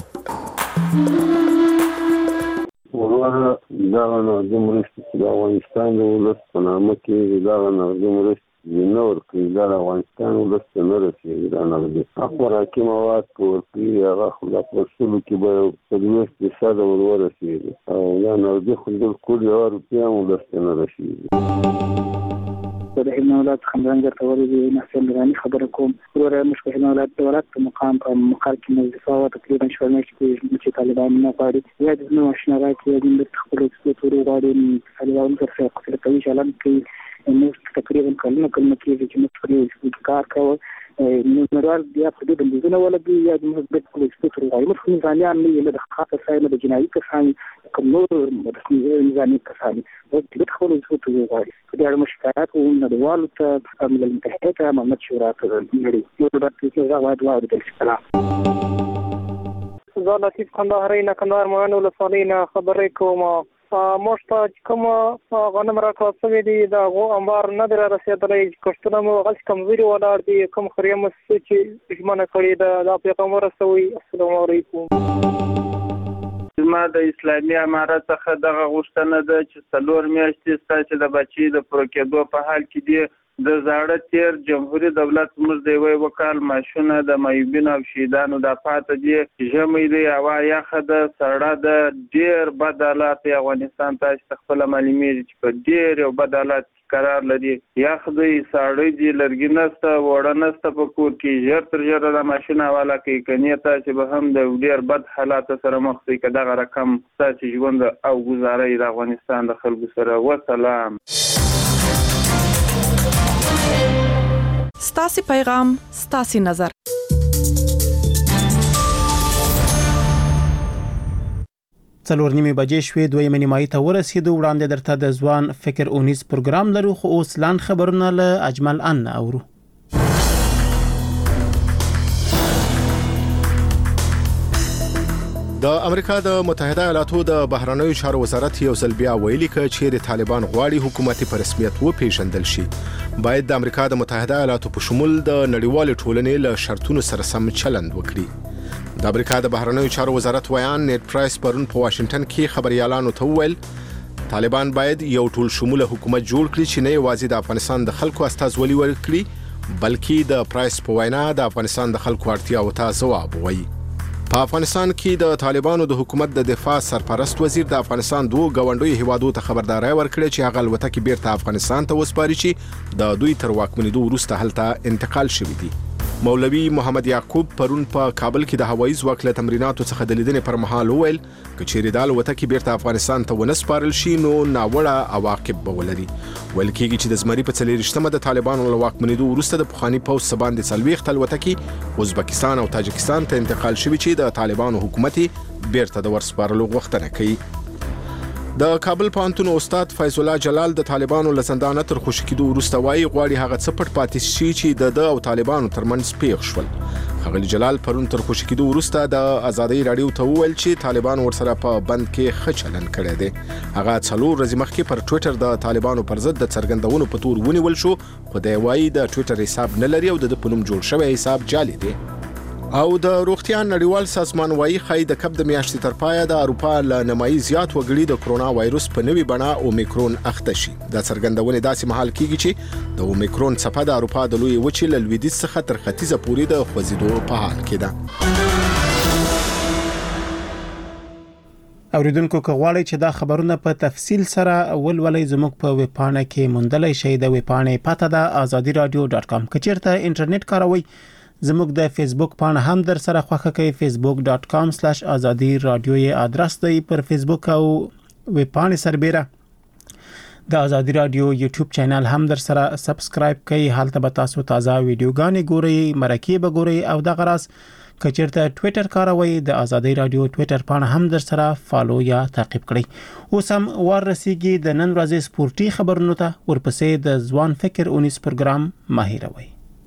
ورغه دا نو د مرستې د افغانستان د ولس په نامه کې دا نو د مرستې نور کې دا افغانستان ولس ته نه رسېږي. دا نه دي خوراکي مواد په ورکړي هغه خو د پرسلو کې به څلوېښت فیصده ور ورسېږي او دا نو د خلکو کل یو روپیا هم ولس ته نه رسېږي. د هلمند ولایت خندرنګ ته ورغلي نحسن دراني خبره کوم ورته مشکل هلمند ولایت د ولایت په مقام په مقر کې مجلس او تقریبا شپږ میاشتې چې طالبان نه غواړي یا د نو آشنا راکړي د خپل څلور غواړي طالبان سره خپل کوي چلن کوي نو تقریبا کلمه کلمه کې چې موږ پرې کار کوو نو نړیوال بیا په دې بندیزونه ولګي یا د مثبت پولیس په غواړي موږ نظامیان نه د خاصه ځای د جنایي کسان کوم نور نظامي کسان او د خپل څه ته غواړي د اړه مشکلات او نړیوال ته عمل متحده محمد شورا ته لري نو د دې غواړي د السلام زه لطیف کندهاري نه کندهار مانو له صالحینا خبرې کوم. موږ ته کوم غنم راکړل شوی دی د هغو انبار نه دی رارسېدلی کښتونه مو هغسې کمزوري ولاړ دي کوم خیریه مؤسسې چې ژمنه کړې ده دا پیغام ورسوئ. السلام علیکم. زما د اسلامي امارت څخه دغه غوښتنه ده چې څلور میاشتې ستاسې د بچي د پوره کېدو په حال کې دي د زاړه تیر جمهوریت دولت موږ د یوې وکال ماشونه د مایوبینو او شهیدانو د پاتې دي ژمې دی هوا یخه ده سړه ده ډېر بد حالات افغانستان ته خپل معلومیږي چې په ډېر یو بد حالات قرار لري یخ دی ساړه دي لرګي نسته وړه نسته په کور کې ژر تر ژره د ماشین حواله کوي کني تاسو به هم د ډېر بد حالات سره مخ شئ که دغه رقم تاسو ژوند او گزارې د افغانستان د خلکو سره وسلام. ستاسو پیغام ستاسو نظر. څلور نیمه بجې شوې دویمه نیمایي ته ورسېدو. وړاندې درته د ځوان فکر اونیز پروګرام لرو خو اوس لاند خبرونه له اجمل ان اورو. د امریکا د متحده ایالاتو د بهرنیو چارو وزارت یو ځل بیا ویلي ک چې د طالبان غواړي حکومت په رسمیت وپیژندل شي باید د امریکا د متحده ایالاتو په شمول د نړیوال ټولنې له شرطونو سره سم چلند وکړي. د امریکا د بهرنیو چارو وزارت ویان نیټ پرایس پرون په واشنگټن کې خبريالانو ته وویل طالبان باید یو ټول شموله حکومت جوړ کړي چې نه یوازې د افغانستان د خلکو استازولي ورکړي بلکې د پرایس په وینا د افغانستان د خلکو اړتیاو ته ځواب ووایي. په افغانستان کې د طالبانو د حکومت د دفاع سرپرست وزیر د افغانستان دوه غونډوي هیوادو ته خبرداري ورکړه چې هغه الوتکې بیرته افغانستان ته وسپاري چې د دوی تر واکمنیدو وروسته هلته انتقال شوی دی. مولوی محمد یعقوب پرون په کابل کې د هوایي ځواک له تمریناتو څخه د لیدنې پر مهال وویل چې ریدال وتکې بیرته افغانستان ته ونسپارل شي نو ناوړه عواقب به ولري. ویل کېږي چې د زمري په څلېرویشتمه د طالبانو له واکمنیدو وروسته د پخواني پوځ څخه باندې څلوېښت الوتکې ازبکستان او تاجکستان ته انتقال شوي چې د طالبانو حکومت بیرته د ورسپارلو غوښتنه کوي. د کابل پوهنتون استاد فیض الله جلال د طالبانو له زندانه تر خوشی کېدو وروسته وایي غواړي هغه څه پټ پاتې شي چې د او طالبانو ترمنځ پیښ شول. خغلی جلال پرون تر خوشی کېدو وروسته د ازادي رادیو ته وویل چې طالبان ورسره په بند کې ښه چلند کړی دی. هغه څلور ورځې مخکې پر ټوئیټر د طالبانو پر ضد د څرګندونو په تور ونیول شو خو دی وایي د ټوئیټر حساب نه لري او د په نوم جوړ شوی حساب جعلي دی. او د روغتیا نړیوال سازمان وایي خای د کب د میاشتې تر پایه د اروپا له نمایي زیات وګړي د کرونا وایروس په نوې بڼه اومیکرون اخته شي. د څرګندونې داسې مهال کیږي چې د اومیکرون څپه د اروپا د لوی وچې له لویدیځ څخه تر ختیځه پورې د خوځېدو په حال کې ده. اوریدونکو که غواړئ چې دا خبرونه په تفصیل سره ولولئ زموږ په ویب پاڼه کې موندلای شئ. د ویب پاڼې پته ده آزادي رادیو ډاټ کام. که چیرته انټرنیټ کاروئ زموږ د فیسبوک پاڼه هم در سره خوښه کړئ facebook dot com slash azadi radio یې ادرس دی. پر فیسبوک او ویب پاڼې سربېره د آزادي رادیو یوټیوب چینل هم در سره سبسکرایب کړئ. هلته به تاسو تازه ویډیوګانې ګورئ مرکې به ګورئ او د غراس که چیرته ټوئیټر کاروئ د آزادي رادیو ټوئیټر پاڼه هم در سره فالو یا تعقیب کړئ. اوس هم ور رسیږي د نن ورځې سپورتي خبرونو ته ورپسې د ځوان فکر اونیز پروګرام ماهیروي.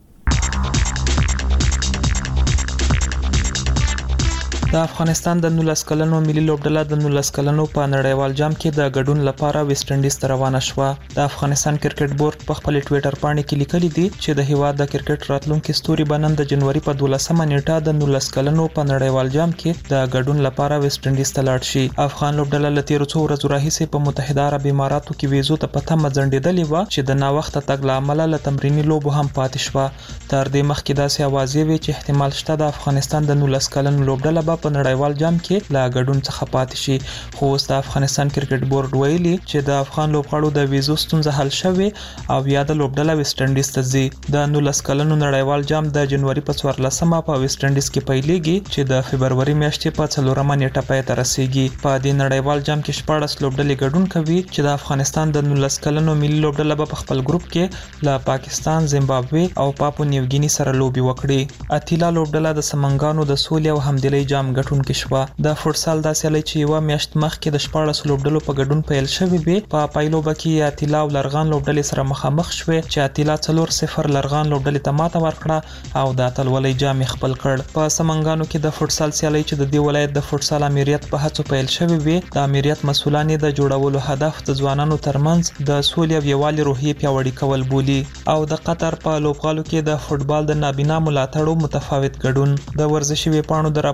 د افغانستان د نولس کلنو ملي لوبډله د نولس کلنو په نړیوال جام کې د ګډون لپاره ویسټ انډیز ته روانه شوه. د افغانستان کرکټ بورډ په خپل ټوئیټر باندې کې لیکلي دي چې د هیواد د کرکټ راتلونکي ستوري بنن د جنوري په دولسمه نیټه د نولس کلنو په نړیوال جام کې د ګډون لپاره ویسټ انډیز ته لاړ شي. افغان لوبډله له تیر څو ورځې راهیسې په متحده عرب اماراتو کې ویزو ته په تمه ځنډېدلې و چې د ناوخته تګ له امله له تمریني لوبو هم پاتې شوه. تر دې مخکې داسې اوازې وې چې احتمال شته د افغانستان د نولس کلنو لوبډله به په نړیوال جام کې لا ګډون څخه پاتې شي. خو اوس د افغانستان کرکټ بورډ ویلي چې د افغان لوبغاړو د ویزو ستونزه حل شوې او بیا د لوبډله ویسټ انډیز ته ځي. د نولس کلنو نړیوال جام د جنوري په څوارلسمه په ویسټ انډیز کې پیلېږي چې د فبروري میاشتې په څلورمه نیټه پای ته رسیږي. په دې نړیوال جام کې شپاړس لوبډلې ګډون کوي چې د افغانستان د نولس کلنو ملي لوبډله په خپل ګروپ کې له پاکستان، زیمبابوې او پاپو نیوګینی سره لوبي وکړي. اتیلا لوبډله د سمنګانو د سولې او همدلۍ جام ګټونکې شوه. د فوټسال د سیالۍ چې یو میاشت مخکې د شپاړس لوبډلو په ګډون پیل شوې وي په پایلوبه کې اتیلا او لرغان لوبډلې سره مخامخ شوې چې اتیلا څلور صفر لرغان لوبډلې ته ماته ورکړه او د اتلولۍ جام خپل کړ. په سمنګانو کې د فوټسال سیالۍ چې د دې ولایت د فوټسال امریت په هڅو پیل شوې وي د امریت مسولان د جوړولو هدف د ځوانانو ترمنځ د سولې او یووالي روحیه پیاوړې کول بولي. او د قطر په لوبغالو کې د فوټبال د نابینا ملاتړو متفاوت ګډون. د ورزشي ویبپاڼو د راپورونو په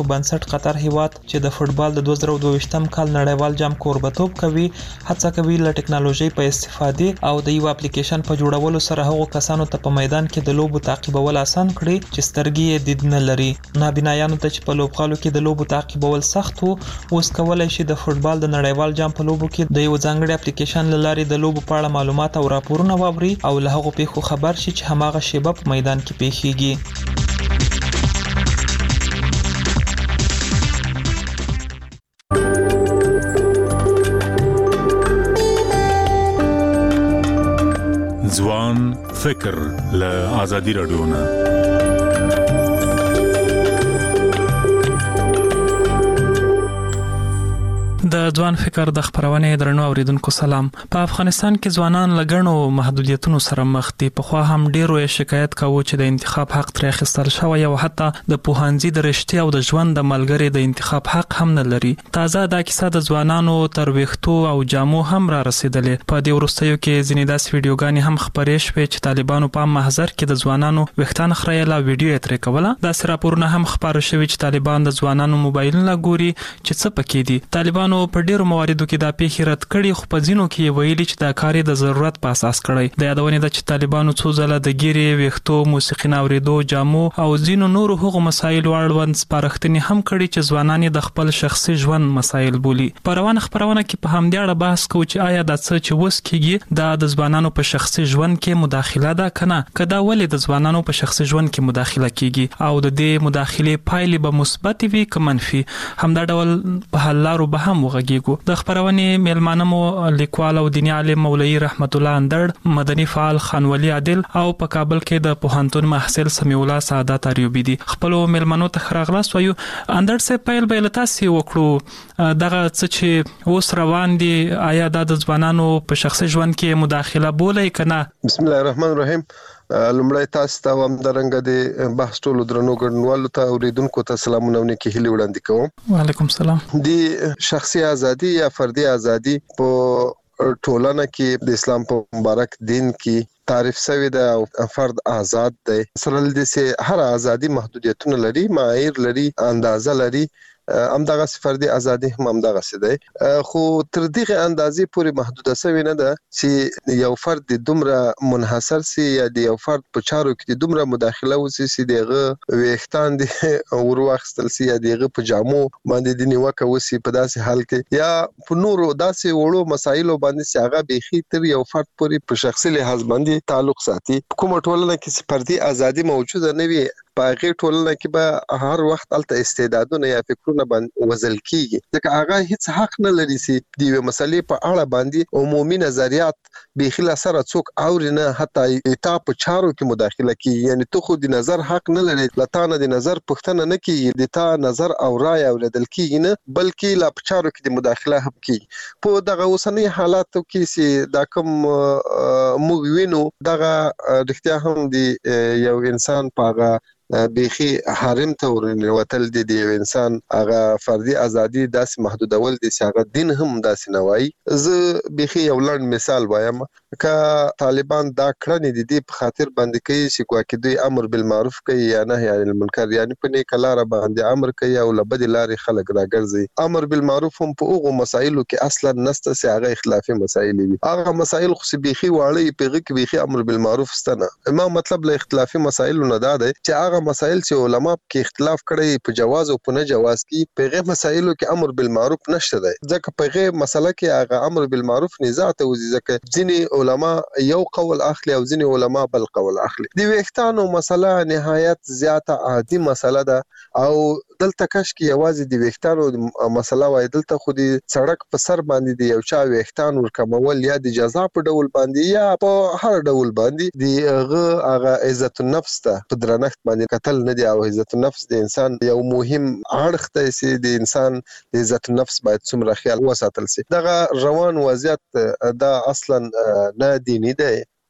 پر بنسټ قطر هیواد چې د فوتبال د دوه زره دوه ویشتم کال نړیوال جام کوربتوب کوي هڅه کوي له ټکنالوژي په استفادې او د یو اپلیکیشن په جوړولو سره هغو کسانو ته په میدان کې د لوبو تعقیبول آسان کړي چې سترګې یې دید نه لري. نابینایانو ته چې په لوبغالو کې د لوبو تعقیبول سخت وو اوس کولای شي د فوتبال د نړیوال جام په لوبو کې د یو ځانګړي اپلیکیشن له لارې د لوبو په اړه معلومات او راپورونه واوري او له هغو پیښو خبر شي چې هماغه شیبه په میدان کې پیښیږي. ځوان فکر له آزادي رادیو نه د ځوان فکر د خبرونه درنو اوریدونکو سلام. په افغانستان کې ځوانان لګڼو محدودیتونو سره مخ دي. په خو هم ډیرو شکایت کاوه چې د انتخاب حق تر اخیستل شوی او حتی د پوهنځي د رشتې او د ژوند د ملګری د انتخاب حق هم نه لري. تازه دا کیسه د ځوانانو تر ویښتو او جامو هم را رسیدلې. په دې ورستیو کې ځینې داس ویډیوګانې هم خبرې شوې چې طالبانو په محضر کې د ځوانانو ویښتان خریاله ویډیو یې ترې کوله. دا سره راپورونه هم خبرې شوې چې طالبان د ځوانانو موبایلونه ګوري چې څه پکې دي. طالبانو په ډیرو مواردو کې دا پیښې رد کړي خو په ځینو کې ویلي چې دا کار د ضرورت په اساس کړی. د یادونې د چې طالبانو څو ځله د ګيري ویښتو موسیقي ناوریدو جامو او ځینو نورو هغو مسایل اړوند سپارښتنې هم کړي چې ځوانان د خپل شخصي ژوند مسایل بولي. په روانه خبرونه کې په همدې اړه بحث کوو چې آیا دا څه چې وس کېږي دا د ځوانانو په شخصي ژوند کې مداخله ده کنه کدا ولې د ځوانانو په شخصي ژوند کې مداخله کیږي او د دې مداخله پایلې به مثبت وي که منفي. همدا ډول په حل لارو به هم وغږیږو. د خبرونه میلمانه مو لیکوال او دیني عالم مولوی رحمت الله اندړ، مدني فعال خانولی عادل او په کابل کې د پوهنتون محصل سمیع الله سعادت ایوبی دي. خپل میلمنو ته خراغلاس وایو. اندړ سه پیل به لتاسي وکړو دغه څه چې اوس روان دي آیا د ځوانانو په شخصي ژوند کې مداخله بولای کنه؟ بسم الله الرحمن الرحیم. لمړی تاسو ته هم درنګ د بحث ټولو درنو ګډونوالو ته اوریدونکو ته سلامونه ونکي هلي وړاندې کوم. وعلیکم السلام. د شخصي ازادي یا فردي ازادي په ټولنه کې د اسلام په مبارک دین کې تعریف شوی ده او فرد آزاد دی. سره د سه هر ازادي محدودیتونه لري، معایر لري، اندازه لري. ام دغه فردي ازادي هم ام دغه سي دی خو تر دغه اندازې پورې محدوده شوی نه ده چې یو فرد د دومره منحصر سي یا د یو فرد په چارو کې د دومره مداخله وسی سي دغه وختان دي ورواخستل سي یا دغه په جامو باندې د نیوکه وسی په داسې حال کې یا په نورو داسې وړو مسایلو باندې چې هغه بيخي تر یو فرد پورې په شخصي لحاظ باندې تعلق ساتي. کومه ټولنه کې فردي ازادي موجوده نه وي په هغه ټولنه کې به هر وخت الته استعدادونه یا فکرونه باندې وزل کیږي ځکه هغه هیڅ حق نه لري چې د یو مسلې په اړه باندې عمومي نظریات به خلا سره څوک اوري نه حتی تا په چارو کې مداخله کوي. یعنی ته خو د نظر حق نه لري، لته د نظر پښتنه نه کوي، د تا نظر او رائے اوریدل کیږي نه بلکې لا په چارو کې د مداخله هم کوي. په دغه اوسنۍ حالاتو کې چې دا کوم موږ وینو دغه رښتیا هم د یو انسان په بيخي حرم ته ورنوتل دي د انسان هغه فردي ازادي داسې محدودول دي چې هغه دین هم داسې نه وایي. زه بيخي یو لړ مثال وایم ک طالبان دا کړنې دي د په خاطر باندې کوي چې ګواکې دوی امر بالمعروف کوي یا نهي عن المنکر یعنی په نیک لار باندې امر کوي او لبد لارې خلک راګرځي. امر بالمعروف هم په هغه مسایلو کې اصلا نسته چې هغه اختلافي مسایل دي. هغه مسایل خو بيخي واړی پیغه کې بيخي امر بالمعروف ستنه ما مطلب له اختلافي مسایلو نه ده چې هغه مسائل چې علما کې اختلاف کړي په جواز او په نه جواز کې په غیر مسایلو کې امر بالمعروف نشته دی ځکه په غیر مسله کې هغه امر بالمعروف نزاع ته وزي ځکه ځینی علما یو قول اخلي او ځینی علما بل قول اخلي. د وختانو مسله نهایت زیاته عادي مسله ده او دلته کش کې یوازې د وختانو مسله وای دلته خو د سړک په سر باندې د یو چا وختان ورکمول یا د جزا په ډول باندې یا په هر ډول باندې د هغه عزت النفس ته په درنښت باندې قتل نه دی او عزت النفس د انسان یو مهم اړخ دی چې د انسان د عزت النفس باید څومره خیال وساتل شي. دغه روان وضعیت دا اصلا نه دیني دی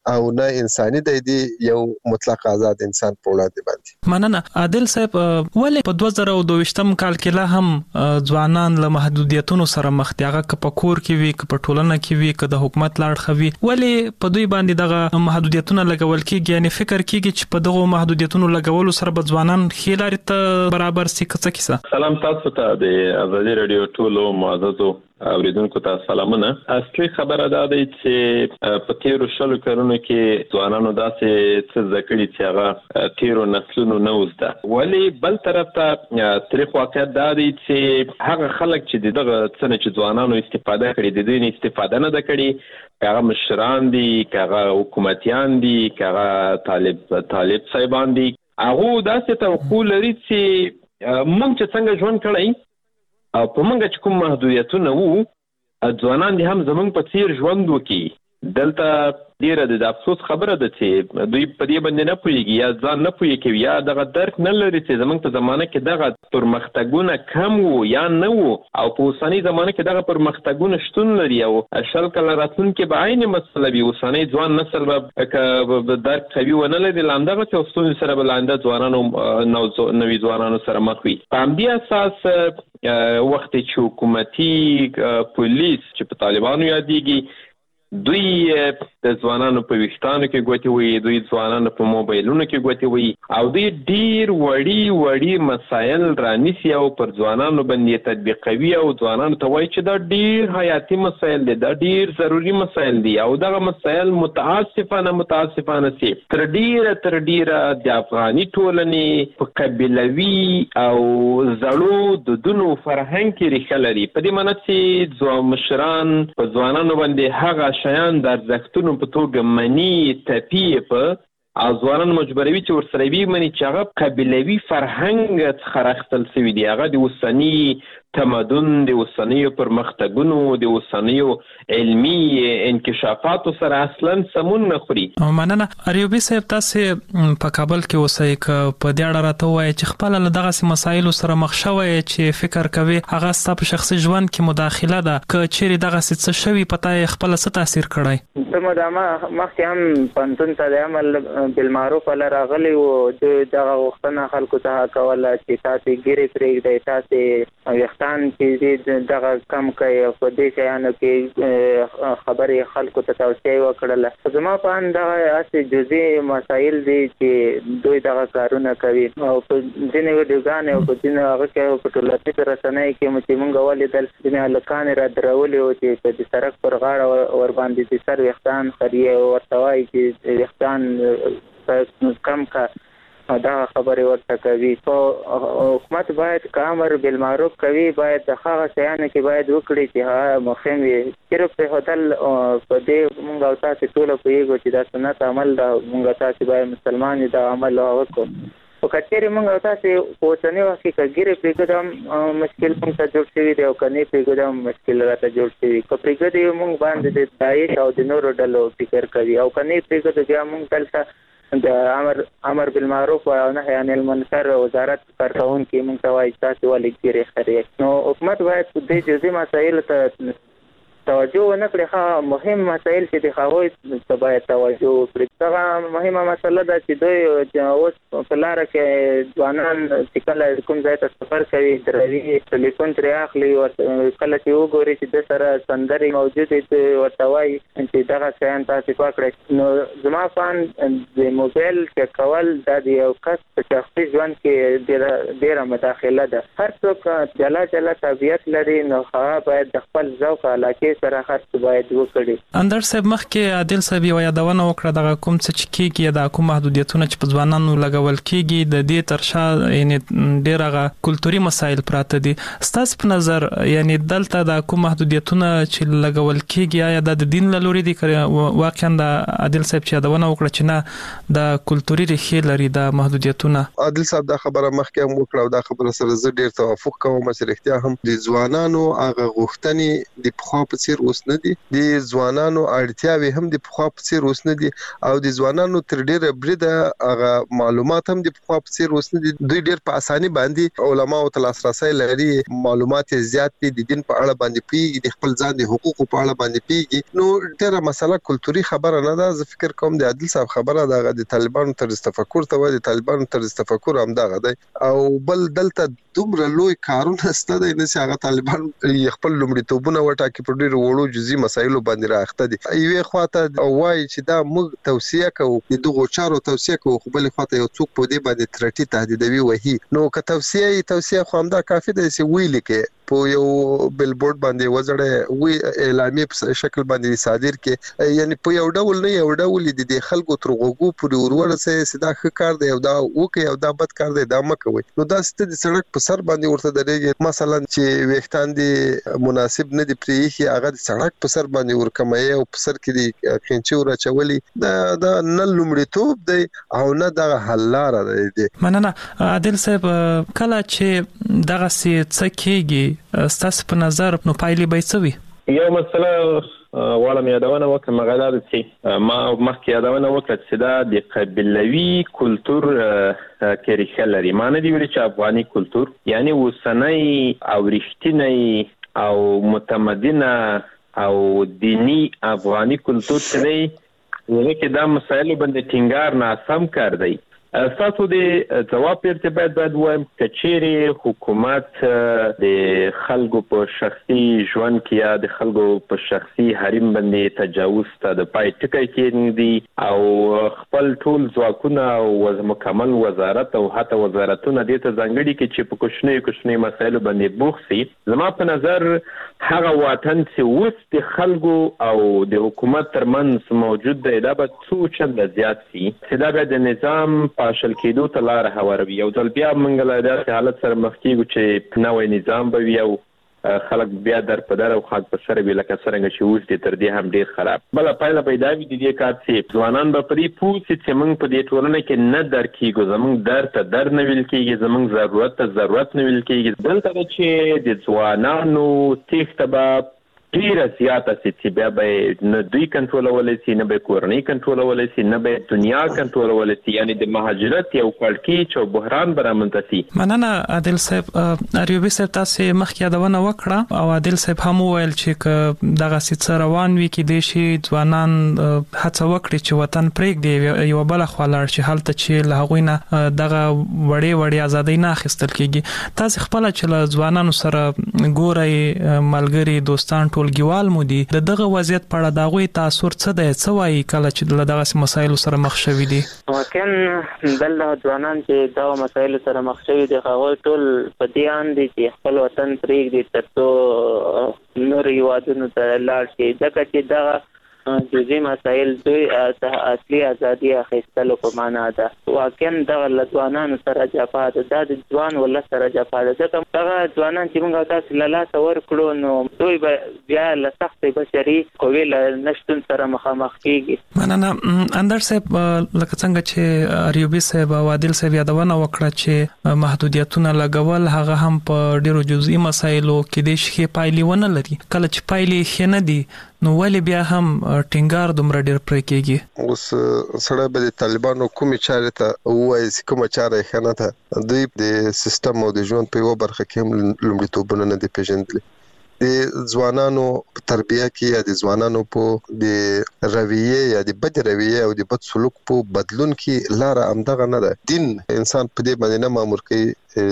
او نه انساني دی یو مطلق آزاد انسان په وړاندې باندې. مننه. عادل صاحب ولې په دوه زره دوه کال کې لا هم ځوانان له محدودیتونو سره مخ دي، هغه که په کور کې وي که په ټولنه کې وي که د حکومت لاړ خوي، ولې په دوی باندې دغه محدودیتونه لګول کېږي؟ یعنی فکر کېږي چې په دغه محدودیتونو لګولو سره به ځوانان ښې لارې ته برابر سي؟ که څه کیسه؟ سلام تاسو ته د ازادي رادیو ټولو معززو اوریدونکو ته سلامونه. اصلي خبره دا ده چې په تیرو شلو کلونو کې ځوانانو داسې څه زده کړي چې هغه تیرو نسلونو نه وزده. ولې بل طرف ته تاریخ واقعیت دا دی چې هغه خلک چې دغه څه نه چې ځوانانو استفاده کړي د دوی نه استفاده نه ده کړي، که هغه مشران دي که هغه حکومتیان دي که هغه طالب طالب صاحبان دي، هغه داسې توقع لري چې موږ چې څنګه ژوند کړی او په موږ چې کوم محدودیتونه وو ځوانان دي هم زموږ په څیر ژوند وکړي. دلته ډیره د افسوس خبره ده چې دوی په دې باندې نه پوهیږي یا ځان نه پوهیږي کوي یا دغه درک نه لري چې زموږ په زمانه کې دغه پرمختګونه کم وو یا نه وو او په اوسنۍ زمانه کې دغه پرمختګونه شتون لري او شل کاله راتلونکي به عین مسله وي. اوسنۍ ځوان نسل به درک قوي ونه لري، له همدغه ستونزې سره به لاندې ځوانانو نوي ځوانانو سره مخ وي. په همدې اساس وخت چې حکومتي پولیس چې په طالبانو یادېږي دوی د ځوانانو په ویښتانو کې ګوتې وهي، دوی ځوانانو په موبایلونو کې ګوتې وهي او دوی ډیر وړي وړي مسایل رانیسي او پر ځوانانو باندې تطبیقوي او ځوانانو ته وایي چې دا ډیر حیاتي مسایل دي، دا ډیر ضروري مسایل دي او دغه مسایل متاسفانه متاسفانه سي تر ډیره تر ډیره د افغاني ټولنې په قبیلوي او زړو دودونو فرهنګ کې ریښه لري. په دې معنی چې ځوان مشران په ځوانانو باندې هغه شیان د ارزښتونو په توګه مني تپي په او ځوانان مجبروي چې ورسره وي مني چې هغه قبیلوي فرهنګ څخه راخیستل سوي دي، هغه د اوسني تمدن د اوسنیو پرمختګونو د اوسنیو علمي انکشافاتو سره اصلا سمون نه خوري. مننه. اریوبي صاحب تاسې په کابل کې اوسئ، که په دې اړه راته ووایئ چې خپله له دغسې مسایلو سره مخ شوی چې فکر کوي هغه ستا په شخصي ژوند کې مداخله ده، که چیرې دغسې څه شوي په تا یې خپله څه تاثیر کړی؟ زه مدامه مخکې هم پوهنتون ته د عمل بالمعروف له راغلی و، دوی دغه غوښتنه خلکو ته کوله چې تاسې ګیرې پرېږدئ، تاسې ویښتان چې دغه کم کوي او په دې شیانو کې خبرې خلکو ته توصیه وکړله. زما په اند دغه هسې جزئي مسایل دي چې دوی دغه کارونه کوي او په ځینې ویډیوګانې او په ځینې هغه کې په ټولنیزو رسنیو کې چې موږ ولیدل ځینې هلکانې را درولي وو چې په د سړک پر غاړه ورباندې د سر ویښتان خري ورته وایي چې ویښتان کم کا دا خبرې ورته کوي. خو حکومت باید که امر بالمعروف کوي باید د هغه شیانو کې باید وکړي چې هغه مهم وي. صرف پرېښودل په دې موږ او تاسې ټوله پوهېږو چې دا سنت عمل ده، موږ او تاسې باید مسلمان یو دا عمل وکړو. خو که چېرې موږ او تاسې په اوسني وخت کې که ګیرې پرېږدو هم مشکل موږ ته جوړ شوي دی او که نه پرېږدو هم مشکل راته جوړ شوي. که پرېږدو یې موږ باندې د داعش او د نورو ډلو فکر کوي او که نه پرېږدو بیا موږ دلته د امر امر بالمعروف او نهي عن المنکر وزارت کارکونکي موږ ته وایي تاسو ولې ګیرې خرئ. نو حکومت باید په دې جزئي مسایلو ته توجه ونه کړي، ښه مهم مسایل چې د هغوی ته باید توجه وکړي. هغه مهمه مسله ده چې دوی اوس په لاره کې ځوانان چې کله کوم ځای ته سفر کوي دروي ټلیفون ترې اخلي، کله چې وګوري چې د سره سندرې موجودې دي ورته وایي چې دغه شیان تاسې پاکړئ. نو زما په اند د موبایل چک کول دا د یو کس په شخصي ژوند کې ډېره مداخله ده. هر څوک جلا جلا طبیعت لري، نو هغه باید د خپل ذوق علاقې سره خرڅ باید وکړي. اندر صاحب مخکې عادل صاحب یو یادونه وکړه دغه کوم څه چې کېږي دا کوم محدودیتونه چې په ځوانانو لګول کېږي د دې تر شا یعنې ډېر هغه کلتوري مسایل پراته دي. ستاسو په نظر یعنې دلته دا کوم محدودیتونه چې لګول کېږي آیا دا د دین له لورې دي؟ واقعا د عادل صاحب چې یادونه وکړه چې نه د کلتوري ریښې لري دا محدودیتونه. عادل صاحب دا خبره مخکې هم وکړه او دا خبره سره زه ډېر توافق کوم چې رښتیا هم د ځوانانو هغه غوښتنې د پخوا په څیر اوس نه دي، د ځوانانو اړتیاوي هم د پخوا په څیر اوس نه دي، او د ځوانانو تر ډیره بریده هغه معلومات هم د پخوا په څیر اوس نه دي. دوی ډیر په اساني باندې علما او تلاسرسي لري، معلومات زیات دي، د دین په اړه باندې پیږي، د خپل ځان د حقوقو په اړه باندې پیږي. نو ډیره مسله کلتوري خبره نه ده. زه فکر کوم د عادل صاحب خبره ده د طالبانو طرز تفکر ته وایي، د طالبانو طرز تفکر هم دغه دی. او بل دلته دومره لوی کارونه ستاسو د نس هغه طالبان خپل لومړیتوبونه وټاکي په ډیرو وړو جزئي مسایلو باندې راخته دي. یوې خواته وایي چې دا موږ توصیه کوو، د دغو چارو توصیه کوو، خو بل خواته یو څوک په دې باندې ترټي تهدیدوي وهي. نو که توصیه توصیه خو همدا کافي ده چې ویل کې په یو بلبورډ باندې وزړه وی اعلامیه په شکل باندې صادر کې، یعنی په یو ډول نه یو ډول د خلکو تر غوګو پورې ورورسه سدا ښه کار دی او دا وکي او دا بد کار دی دا مکوي. نو دا ست د سړک په سر باندې ورته درېږي، مثلا چې وختان دي مناسب نه دي پریخي هغه د سړک په سر باندې ورکمای او په سر کې دي کینچو راچولي، دا دا نه لومړیتوب دی او نه د حل لار دی. مننه عادل صاحب، کله چې دغه سي څکیږي ستاسو په نظر نو پایلې به څه وي؟ یو مسله غواړم یادونه وکړم، هغه دا چې ما مخکې یادونه وکړه چې دا د قبیلوي کلتور کې ریښه لري. ما نه دی ویلي چې افغاني کلتور یعنی اوسنی او رښتینی او متمدنه او دینی افغاني کلتور چې دی هغه کې دا مسایل باندې ټینګار ناسم کار دی. تاسو د جواب پرته باید باید وایم چې چیرې حکومت د خلکو په شخصي ژوند کې یا د خلکو په شخصي حریم باندې تجاوز ته د پای ټکی کېږي او خپل ټول ځواکونه او مکمل وزارت او حتی وزارتونه دې ته ځانګړي کې چې په کوچنۍ کوچنۍ مسایلو باندې بوخ سي. زما په نظر هغه واټن چې اوس د خلکو او د حکومت ترمنځ موجود دی دا به څو چنده زیات سي چې دا به د نظام پاشل کېدو ته لار هواروي. یو ځل بیا موږ له داسې حالت سره مخ کېږو چې نوی نظام به وي او خلک بیا در په در او خاک په سر وي لکه څرنګه چې اوس دی، تر دې هم ډېر خراب. بله پایله به دا وي د دې کار چې ځوانان به په دې پوه سي چې موږ په دې ټولنه کې نه در کېږو، زموږ در ته در نه ویل کېږي، زموږ ضرورت ته ضرورت نه ویل کېږي. دلته ده چې د ځوانانو تېښته به ډیره زیاته سي چې بیا به نه دوی کنټرولولی سي، نه به کورنۍ کنټرولولی سي، نه به دنیا کنټرولولی سي، یعنی د مهاجرت یو کړکېچ او بحران به رامنځته سي. مننه عادل صاحب. ایوبي صاحب تاسې مخکې یادونه وکړه او عادل صاحب هم وویل چې که دغسې څه روان وي کیدای شي ځوانان هڅه وکړي چې وطن پرېږدي، یوه بله خوا لاړ شي هلته چې له هغوی نه دغه وړې وړې ازادۍ نه اخیستل کېږي. تاسې خپله چې له ځوانانو سره ګورئ، ملګري دوستان ټولګیوال مو دي، د دغه وضعیت په اړه د هغوی تاثر څه دی؟ څه وایي کله چې له دغسې مسایلو سره مخ شوي دي؟ واقعا دلته ځوانان چې دغه مسایلو سره مخ شوي دي هغوی ټول په دې اند دي چې خپل وطن پرېږدي تر څو نورو هېوادونو ته لاړ شي، ځکه چې دغه جزئي مسایل دوی اصلي ازادي اخیستلو په معنا ده. واقعا دغه له ځوانانو سره جفا ده، دا د ځوان ولس سره جفا ده، ځکه دغه ځوانان چې موږ تاسو له لاسه ورکړو نو دوی به بیا له سختې بشري قوې له نشتون سره مخامخ کېږي. مننه اندر صاحب. لکه څنګه چې ایوبي صاحب او عادل صاحب یادونه وکړه چې محدودیتونه لګول هغه هم په ډیرو جزئي مسایلو کې د شي پایلې ونه لري، کله چې پایلې ښې نه دي نو ولې بیا هم ټینګار دومره ډېر پرې کېږي؟ اوس سړی به د طالبانو کومې چارې ته ووایي چې کومه چاره یې ښه نه ده. دوی د سیستم او د ژوند په یوه برخه کې هم لومړیتوبونه نه دي پېژندلي. د ځوانانو په تربیه کې یا د ځوانانو په د رویه یا د بد رویه او د بد سلوک په بدلون کې لار همدغه نه ده. دین انسان په دې باندې نه مامور کوي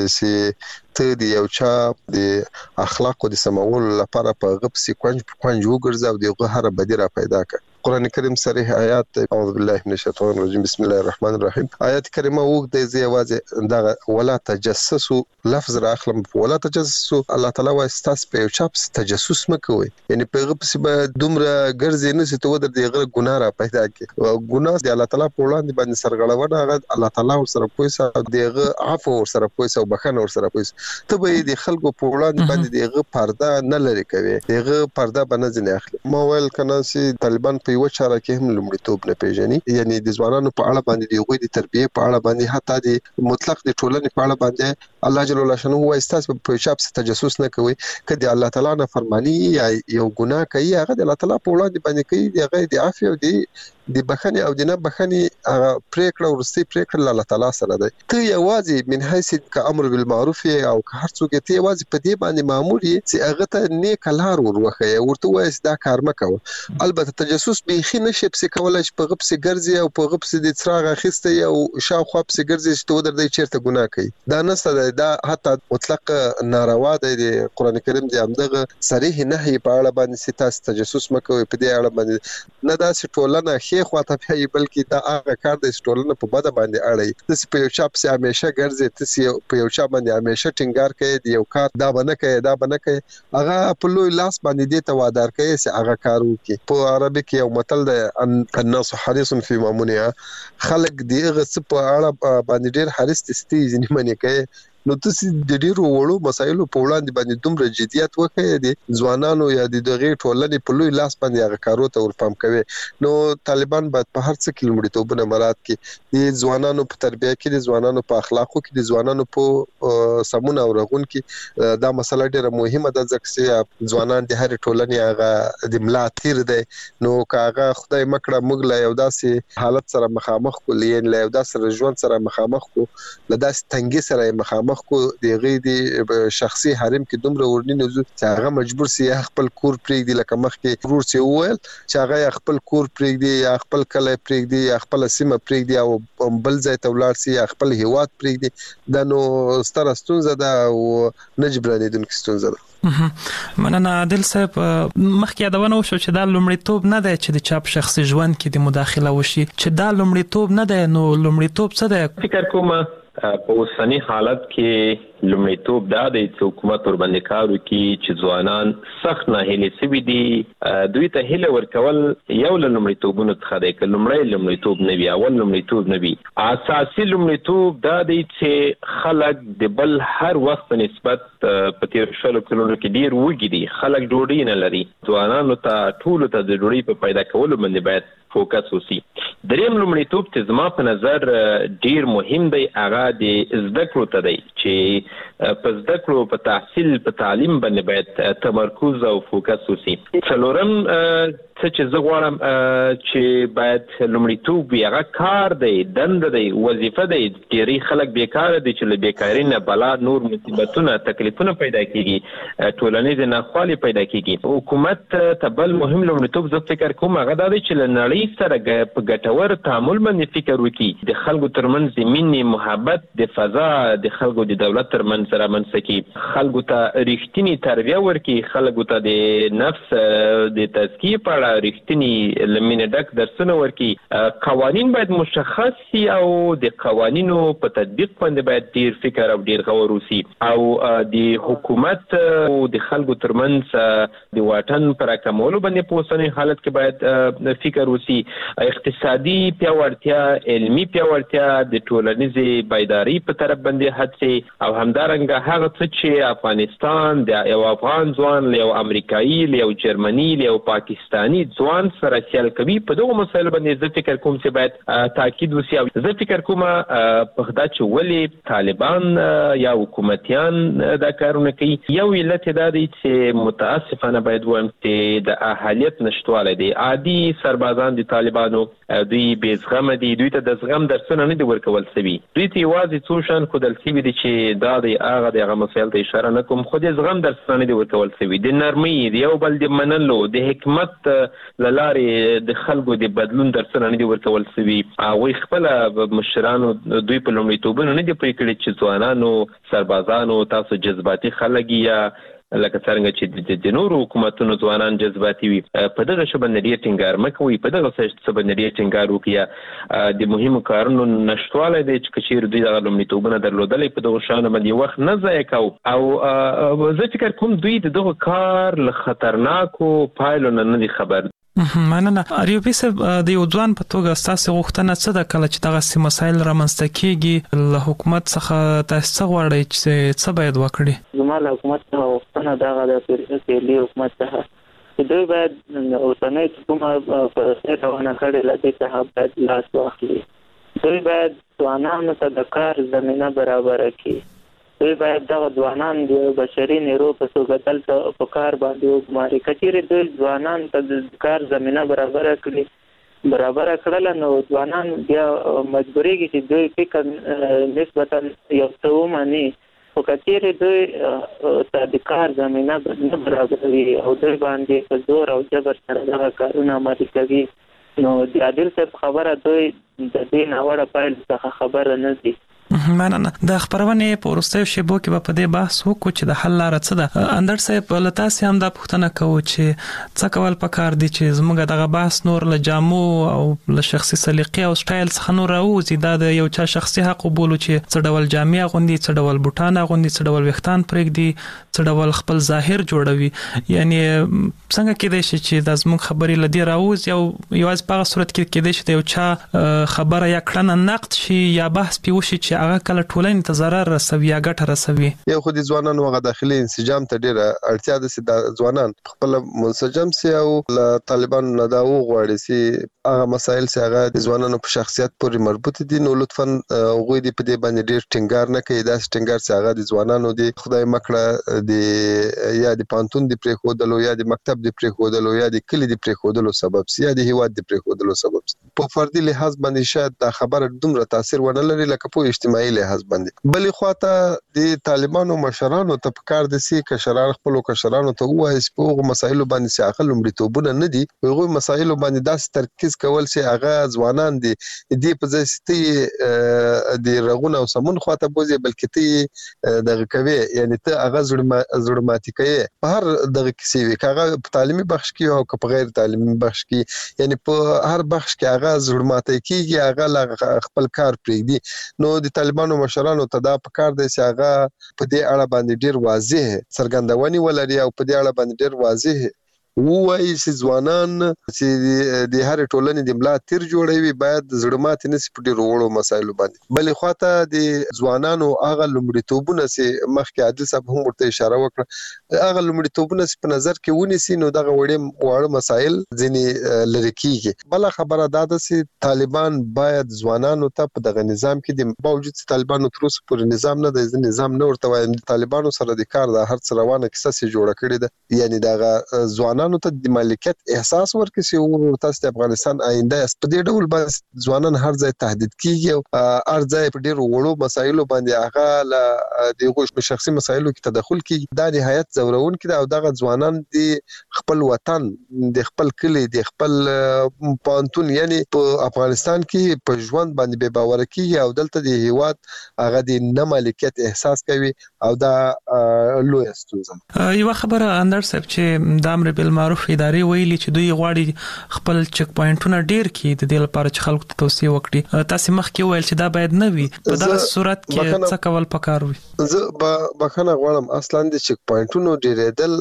چې ته د یو چا د اخلاقو د سمولو لپاره په غب سي کونج کونج وګرځي او دغه هر بدی را پیدا کړي. قرآن کریم صریح آیات اعوذ بالله من الشیطان الرجیم بسم الله الرحمن الرحیم آیات کریمه وګ د زی واځي دغه ولا تجسسوا لفظ را اخلم ولا تجسسوا الله تعالی وایي تاسو په یو چا تجسس مکوئ، یعنی په غب سي به دومره ګرځي نه سي ته ودر دغه ګناه را پیدا کړي. ګناه د الله تعالی په وړاندې باندې سرغړونه هغه الله تعالی ور سره پويسه دغه عفو ور سره پويسه او بخنه ور سره پويسه. ته به د خلکو په وړاندې باندې دغه پرده نه لري کوي، دغه پرده باندې ځنه اخلي. ما ویل کنه سي طالبان په یو چاره کې هم لومړیتوب نه پیژني، یعنی د ځوانانو په اړه باندې د غوي د تربیه په اړه باندې حتی د مطلق د ټولنې په اړه باندې الله جل وعلا شنو هو استاس په شاب څخه تجسس نه کوي کدي الله تعالی نه فرمانی یا یو ګناه کوي هغه د الله تعالی په وړاندې باندې کوي دی هغه د عفو او دی د بخنه او د نه بخنه پریکړه ورستي پریکړه الله تعالی سره ده ته یوازې من حیث ک امر بالمعروف او که هر څوک ته یوازې په دې باندې مامور یې چې هغه ته نیک لار ورخه ورته وایي دا کار مکوه البته تجسس به خې نشي په کولای چې په غبس ګرځي او په غبس د څراغ اخیسته او شاوخوا په ګرځي چې تو در دی چیرته ګناه کوي دا نسته دا حتی مطلق ناروا دی د قران کریم دی همدغه صریح نهي په اړه باندې چې تاسو تجسس مکوئ په دې اړه باندې نه دا چې ټولنه خې خواته پیي بلکې دا هغه کار د ټولنه په بده باندې اړي د په یو چاپ سي همیشه ګرځي تاسو په یو چاپ باندې همیشه ټینګار کوي دی یو کار دا باندې کوي دا باندې کوي هغه په لوی لاس باندې دې ته وادار کوي چې هغه کار وکړي په عربي کې یو متل دی الناس حريص في مامونها خلق دیغه څه په اړه باندې ډېر حریص دي ځینې منې کوي نو تاسو د ډیرو وړو مسایلو په وړاندې باندې دومره جديت وکړئ دي ځوانانو یا د دغه ټولنې په لوی لاس باندې هغه کارو ته ورپام کوي نو طالبان باید په هر څه کې لومړیتوبونه مراد کړي د ځوانانو په تربیه کې د ځوانانو په اخلاقو کې د ځوانانو په سمون او رغون کې دا مسله ډیره مهمه ده ځکه چې ځوانان د هر ټولنې هغه د ملا تیر دي نو کاغه خدای مکړه موږ له یو داسې حالت سره مخامخ کولې له یو داسې ژوند سره مخامخ کو له داسې تنګي سره مخامخ کو دغه دی شخصي حریم کې دومره ورننه چې هغه مجبور سي خپل کور پرېږدي لکه مخ کې ورور سي وویل چې هغه خپل کور پرېږدي یا خپل کله پرېږدي یا خپل سیمه پرېږدي او بل ځای ته ولاړ سي یا خپل هیواد پرېږدي دا نو ستاره ستونزه ده او نجبرانیدونکو ستونزه ده مننه عادل صاحب مخکې یادونه وشو چې دا لومړیتوب نه دی چې د چاپ شخصي ژوند کې د مداخله وشي چې دا لومړیتوب نه دی نو لومړیتوب څه دی فکر کوم په اوسنی حالت کې لومړیتوب دا دی چې حکومت ور باندې کار وکړي چې ځوانان سخت ناهیلي سوي دي دوی ته هیله ورکول یو لومړیتوبونه څخه دی چې لومړی لومړیتوب نه وي اول لومړیتوب نه وي اساسي لومړیتوب دا دی چې خلک د بل هر وخت په نسبت په تیر شلو کلونو کې ډیر وګړي دي خلک ډوډۍ نه لري ځوانانو ته ټول ته د ډوډۍ په پیدا کولو باندې باید فوکس وسی دریم لومړیتوب چې زما په نظر ډیر مهم دی هغه د زده کړو ته دی چې په زده کړو په تحصیل په تعلیم باندې باید تمرکز او فوکس وسی څلورم څه چې زه غواړم چې باید لومړیتوب وي هغه کار دی دنده دی وظیفه دی ډېری خلک بیکاره دي چې له بیکارۍ نه بلا نور مصیبتونه تکلیفونه پیدا کیږي ټولنیز ناخوالې پیدا کیږي حکومت ته بل مهم لومړیتوب زه فکر کوم هغه دا دی چې له نړۍ سره په ګټور تعامل باندې فکر وکړي د خلکو ترمنځ د مینې محبت د فضا د خلکو د دولت ترمنځ رامنځته کړي خلکو ته رښتینی تربیه ورکړي خلکو ته د نفس د تزکیې په رښتینی لمنه ډک درسونه ورکي قوانین باید مشخص سي او د قوانینو په تطبیق باندې باید ډیر فکر او ډیر غور وسی او د حکومت او د خلکو ترمنځ د واټن پر کمولو باندې په اوسنۍ حالت کې باید فکر وسی اقتصادي پیاوړتیا علمي پیاوړتیا د ټولنیزې بیداری په طرف باندې هڅه او همدارنګه هغه څه چې افغانستان د یو افغان ځوان له یو امریکایي له یو جرمني له یو پاکستاني ځوان سره سیال کوي په دغه مسایلو باندې زه فکر کوم چې باید تاکید وسی او زه فکر کوم په خدا چې ولی طالبان یا حکومتيان دا کارونه کوي یو علت دا دی چې متاسفانه باید وایم چې د اهلیت نشټواله دي عادي سربازان دي طالبانو دوی بیزغم دي دوی ته د زغم درسونه نه دی ورکول سوي دوی ته یوازې څو شان کودل سوي دي چې دا د هغه دغه مسایل ته اشاره نه کوم خو د زغم درسونه نه دی ورکول سوي د نرمۍ دی یو بل د منلو د حکمت لاره د خلکو د بدلون درسونه نه دی ورکول سوي او خپل مشرانو دوی په لومړیتوبونو نه دی پرې کړی چې ځوانانو سربازانو تاسو جذباتي خلک یا لکه څنګه چې د نورو حکومتونو ځوانان جذباتي وي په دغه شبه نړۍ ټینګار مکوي په دغه شبه نړۍ ټینګار وکړي د مهمو کارونو نشټواله دی چې کچیر دوی د لومړیتوبونو درلودلې په دغه شان باندې وخت نه ضایع کوي او زه فکر کوم دوی دغه کار له خطرناکو پایلو نه نه خبر مننه اریوبي صاحب د یو ځوان په توګه تاسو غوښتنه څه ده کله چې دغه مسایل رامنځته کیږي له حکومت څخه تاسو څه غواړئ چې څه باید وکړي زما له حکومت څخه غوښتنه دا ده چې له حکومت څخه چې دوی باید اوسنۍ حکومت په څېړنه کړي لکه څه باید لاس واخلي دوی باید ځوانانو ته د کار زمينه برابر کړي دوی باید دغه ځوانان د بشري نیرو په توګه دلته په کار باندې وګماري. کچېرې دوی ځوانان ته د کار زمینه برابره کړي برابر کړل نو ځوانان بیا مجبورېږي چې دوی فکر نسبتا یو څه ومني، خو کچېرې دوی ته د کار زمینه نه برابروي او دوی باندې په زور او جبر سره دغه کارونه عملي کوي، نو د عادل صاحب خبره دوی د دې ناوړه پایلو څخه خبره نه دي. مننه. د خبرونې په وروستیو شیبو کې به په دې بحث وکړو چې د حل لاره څه ده. اندر صاحب له تاسو هم دا پوښتنه کوو چې څه کول پکار دي چې زموږ دغه بحث نور له جامو او له شخصي سلیقې او سټایل څخه نور راوځي، دا د یو چا شخصي حق وبولو چې څه ډول جامې اغوندي، څه ډول بوټان اغوندي، څه ډول ویښتان پرېږدي، څه ډول خپل ظاهر جوړوي. یعنی څنګه کېدای شي چې د زموږ خبرې له دې راوځي او یوازې په هغه صورت کې کېدای شي د یو چا خبره یا کړنه نقد شي یا بحث پې وشي چې هغه کله ټولنې ته ضرر رسوي یا ګټه رسوي. یو خو د ځوانانو هغه داخلي انسجام ته ډیره اړتیا ده چې د ځوانان خپل منسجم سي او له طالبانو نه دا وغواړي چې هغه مسایل چې هغه د ځوانانو په شخصیت پورې مربوط دي نو لطفاً هغوی دې په دې باندې ډیر ټینګار نه کوي. دا ټینګار چې هغه د ځوانانو د خدای مکړه د یا د پانتون د پریښودلو یا د مکتب د پریښودلو یا د کلی د پریښودلو سبب سي یا د هیواد د پریښودلو سبب سي. په فردي لحاظ باندې شاید دا خبره دومره تاثیر ونه لري لکه په اجتماعي لحاظ باندې. بلې خواته د طالبانو مشرانو ته پکار دي چې کشران خپل کشرانو ته وایي چې په هغه مسایلو باندې چې عقل لومړیتوبونه نه دي، هغه مسایلو باندې داسې ترکیز کول چې هغه ځوانان دي دې په ځای چې د رغونه او سمون خواته بوزي بلکې ته دغه کوي، یعنی ته هغه زړه ماتي کوي په هر دغه کیسې وي، هغه په تعلیمي بخش کې او په غیر تعلیمي بخش کې، یعنی په هر بخش کې هغه زړه ماتي کیږي، هغه خپل کار پرېږدي. نو د طالبانو مشرانو ته دا پکار دی چې هغه په دې اړه باندې ډیر واضح څرګندونې ولري او په دې اړه باندې ډیر واضح وایي چې ځوانان چې د هر ټولنې د ملا تیر جوړوي باید زړه ماتي نشي په ډیرو وړو مسایلو باندې. بلې خواته د ځوانانو هغه لومړیتوبونه چې مخکې عادل صاحب هم ورته اشاره وکړه، هغه لومړیتوبونه چې په نظر کې ونیسي نو دغه وړې واړه مسایل ځینې لرې کیږي. بله خبره دا ده چې طالبان باید ځوانانو ته په دغه نظام کې د باوجود چې طالبانو تر اوسه پورې نظام نه دی، نظام نه ورته وایم، د طالبانو سره د کار د هر څه روانه کیسه چې جوړه کړې ده، یعنی دغه ځوانان ځوانانو ته د مالکیت احساس ورکړي چې ورته د افغانستان آینده په دې ډول باندې ځوانان هر ځای تهدید کیږي او هر ځای په ډیرو وړو مسایلو باندې هغه ل دغه شخصي مسایلو کې تدخل کوي. دا نهایت زورون کړي او دغه ځوانان د خپل وطن د خپل کلی د خپل پانتون یعنی په افغانستان کې په ژوند باندې به باور کیږي او دلته د هیواد هغه د نه مالکیت احساس کوي او دا لوی ستونزه. یو خبره اندر صاحب چې د امر بالمعروف ادارې ویلي چې دوی غواړي خپل چک پوینټونه ډیر کړي د دې لپاره چې خلکو ته توصیه وکړي. تاسو مخکې ویل چې دا باید نه وي، په دغه صورت کې څه کول پکار وي؟ زه به بخښنه غواړم، اصلا د چک پوینټونو ډیرېدل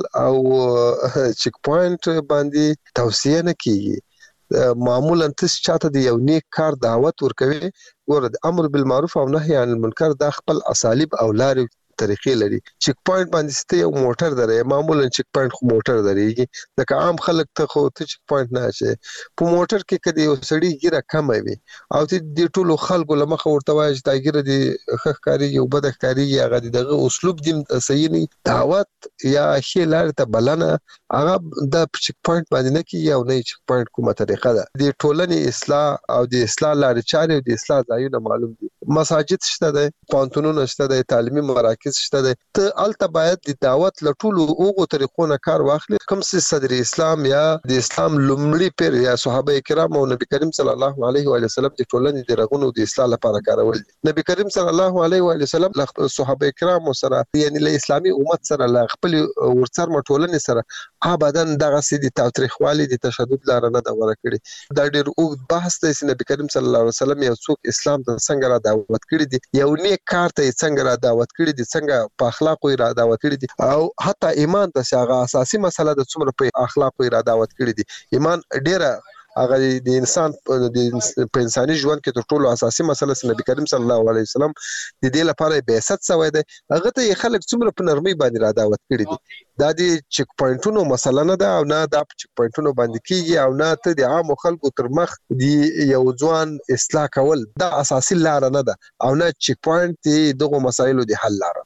او چک پوینټ باندې توصیه نه کیږي. معمولا تاسو چاته د یو نیک کار دعوت ورکوي، ګوره د امر بالمعروف او نهي عن المنکر د خپل اساليب او لارې طریقې لري. چک پوینټ باندې ستې یو موټر درې معمولا چک پوینټ خو موټر درېږي، ځکه عام خلک ته خو ته چک پوینټ نه شي په موټر کې کدی یو سړی ګیره کم وي او ته د ټولو خلکو لمخه ورته وایي چې دا ګیره دی خخکاری یو بدخکاری هغه دغه اسلوب دیم صحیح نه دعوت یا شی لار ته بلنه هغه د چک پوینټ باندې نه کیږي او نه چک پوینټ کومه طریقه ده. د ټولنې اصلاح او د اصلاح لارې چارې او د اصلاح ځایونه معلوم دي، مساجد شته ده، پانتونونه شته ده، تعلیمي مراکز شته ده. ته الته باید د دعوت لټولو اوغو طریقو نه کار واخلي، کوم چې صدر اسلام یا د اسلام لومړي پیر یا صحابه کرام او نبی کریم صلی الله علیه و وسلم د ټولنې د رغونو د اصلاح لپاره کارول. نبی کریم صلی الله علیه و وسلم له صحابه کرام سره یعنی له اسلامي امت سره له خپل ورڅر مټولنې سره ابدان دغه سي د تاریخوالي د تشدد لار نه دا ور کړی. دا ډیر اوږد بحث دی چې نبی کریم صلی الله علیه وسلم یو څوک اسلام ته څنګه را دعوت کړی دی، یو نیک کار ته څنګه را دعوت کړی دی، څنګه په اخلاقو را دعوت کړی دي او حتی ایمان د هغه اساسي مسله د څومره په اخلاقو را دعوت کړی دي. ایمان ډیره هغه د انسان په انساني ژوند کې تر ټولو اساسي مسله چې نبی کریم صلی الله علیه وسلم د دې لپاره بعثت شوی دی، هغه ته خلک څومره په نرمۍ باندې را دعوت کړی دي. دا د چک پوینټونو مسله نه ده او نه د چک پوینټونو باندې کیږي او نه ته د عام خلکو تر مخ دی یو ځوان اصلاح کول دا اساسي لار نه ده او نه چک پوینټ دغه مسایلو د حل لار.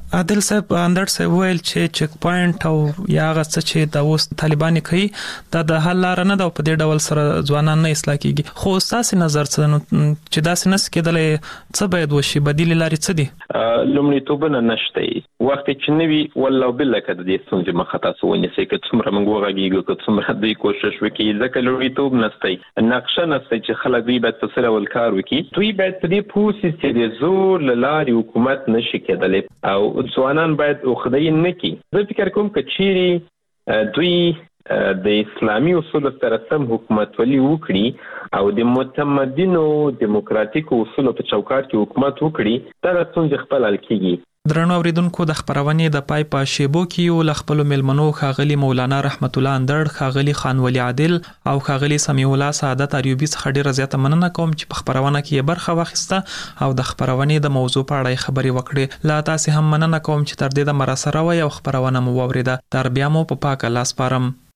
عادل صاحب اندر صاحب ویل چې چک پوینټ او یا غڅ چې د اوس طالبان کوي دا د حل لار نه ده په دې ډول سره ځوانان نه اصلاح کیږي. خو تاسو نظر څه نو چې دا سنس کېدلې څه باید وشي بدیل لارې څه دي؟ لومړی توبه نشته وخت چې نوی والله بالله کده دې څنګه مخه تاسو ونیسئ که څومره موږ وغږیږو که څومره دوی کوشش وکړي ځکه لومړی توب نشته نقشه نشته چې خلک دوی باید په سره ول کار وکړي. دوی باید په دې پوسې چې د زور لارې حکومت نشي کېدلی او ځوانان باید خدای نه کی. زه فکر کوم چې چیرې دوی د اسلامي اصولو سره سم حکومت ولي وکړي او د متمدنو دیموکراتیکو اصولو په چوکاټ کې حکومت وکړي دا څنګه خپل حل کیږي. درنو اوریدونکو د خبرونې د پای په شیبو کې یو لخپل ملمنو خاغلی مولانا رحمت الله اندړ خاغلی خان ولی عادل او خاغلی سمیع الله سعادت اریوبی څخه ډیره زیاته مننه کوم چې په خبرونه کې برخه واخیسته او د خبرونې د موضوع په اړه خبري وکړي. لا تاسو هم مننه کوم چې تر دې د مراسره وي او خبرونه مو واوریده. تر بیا مو په پاک الله سپارم.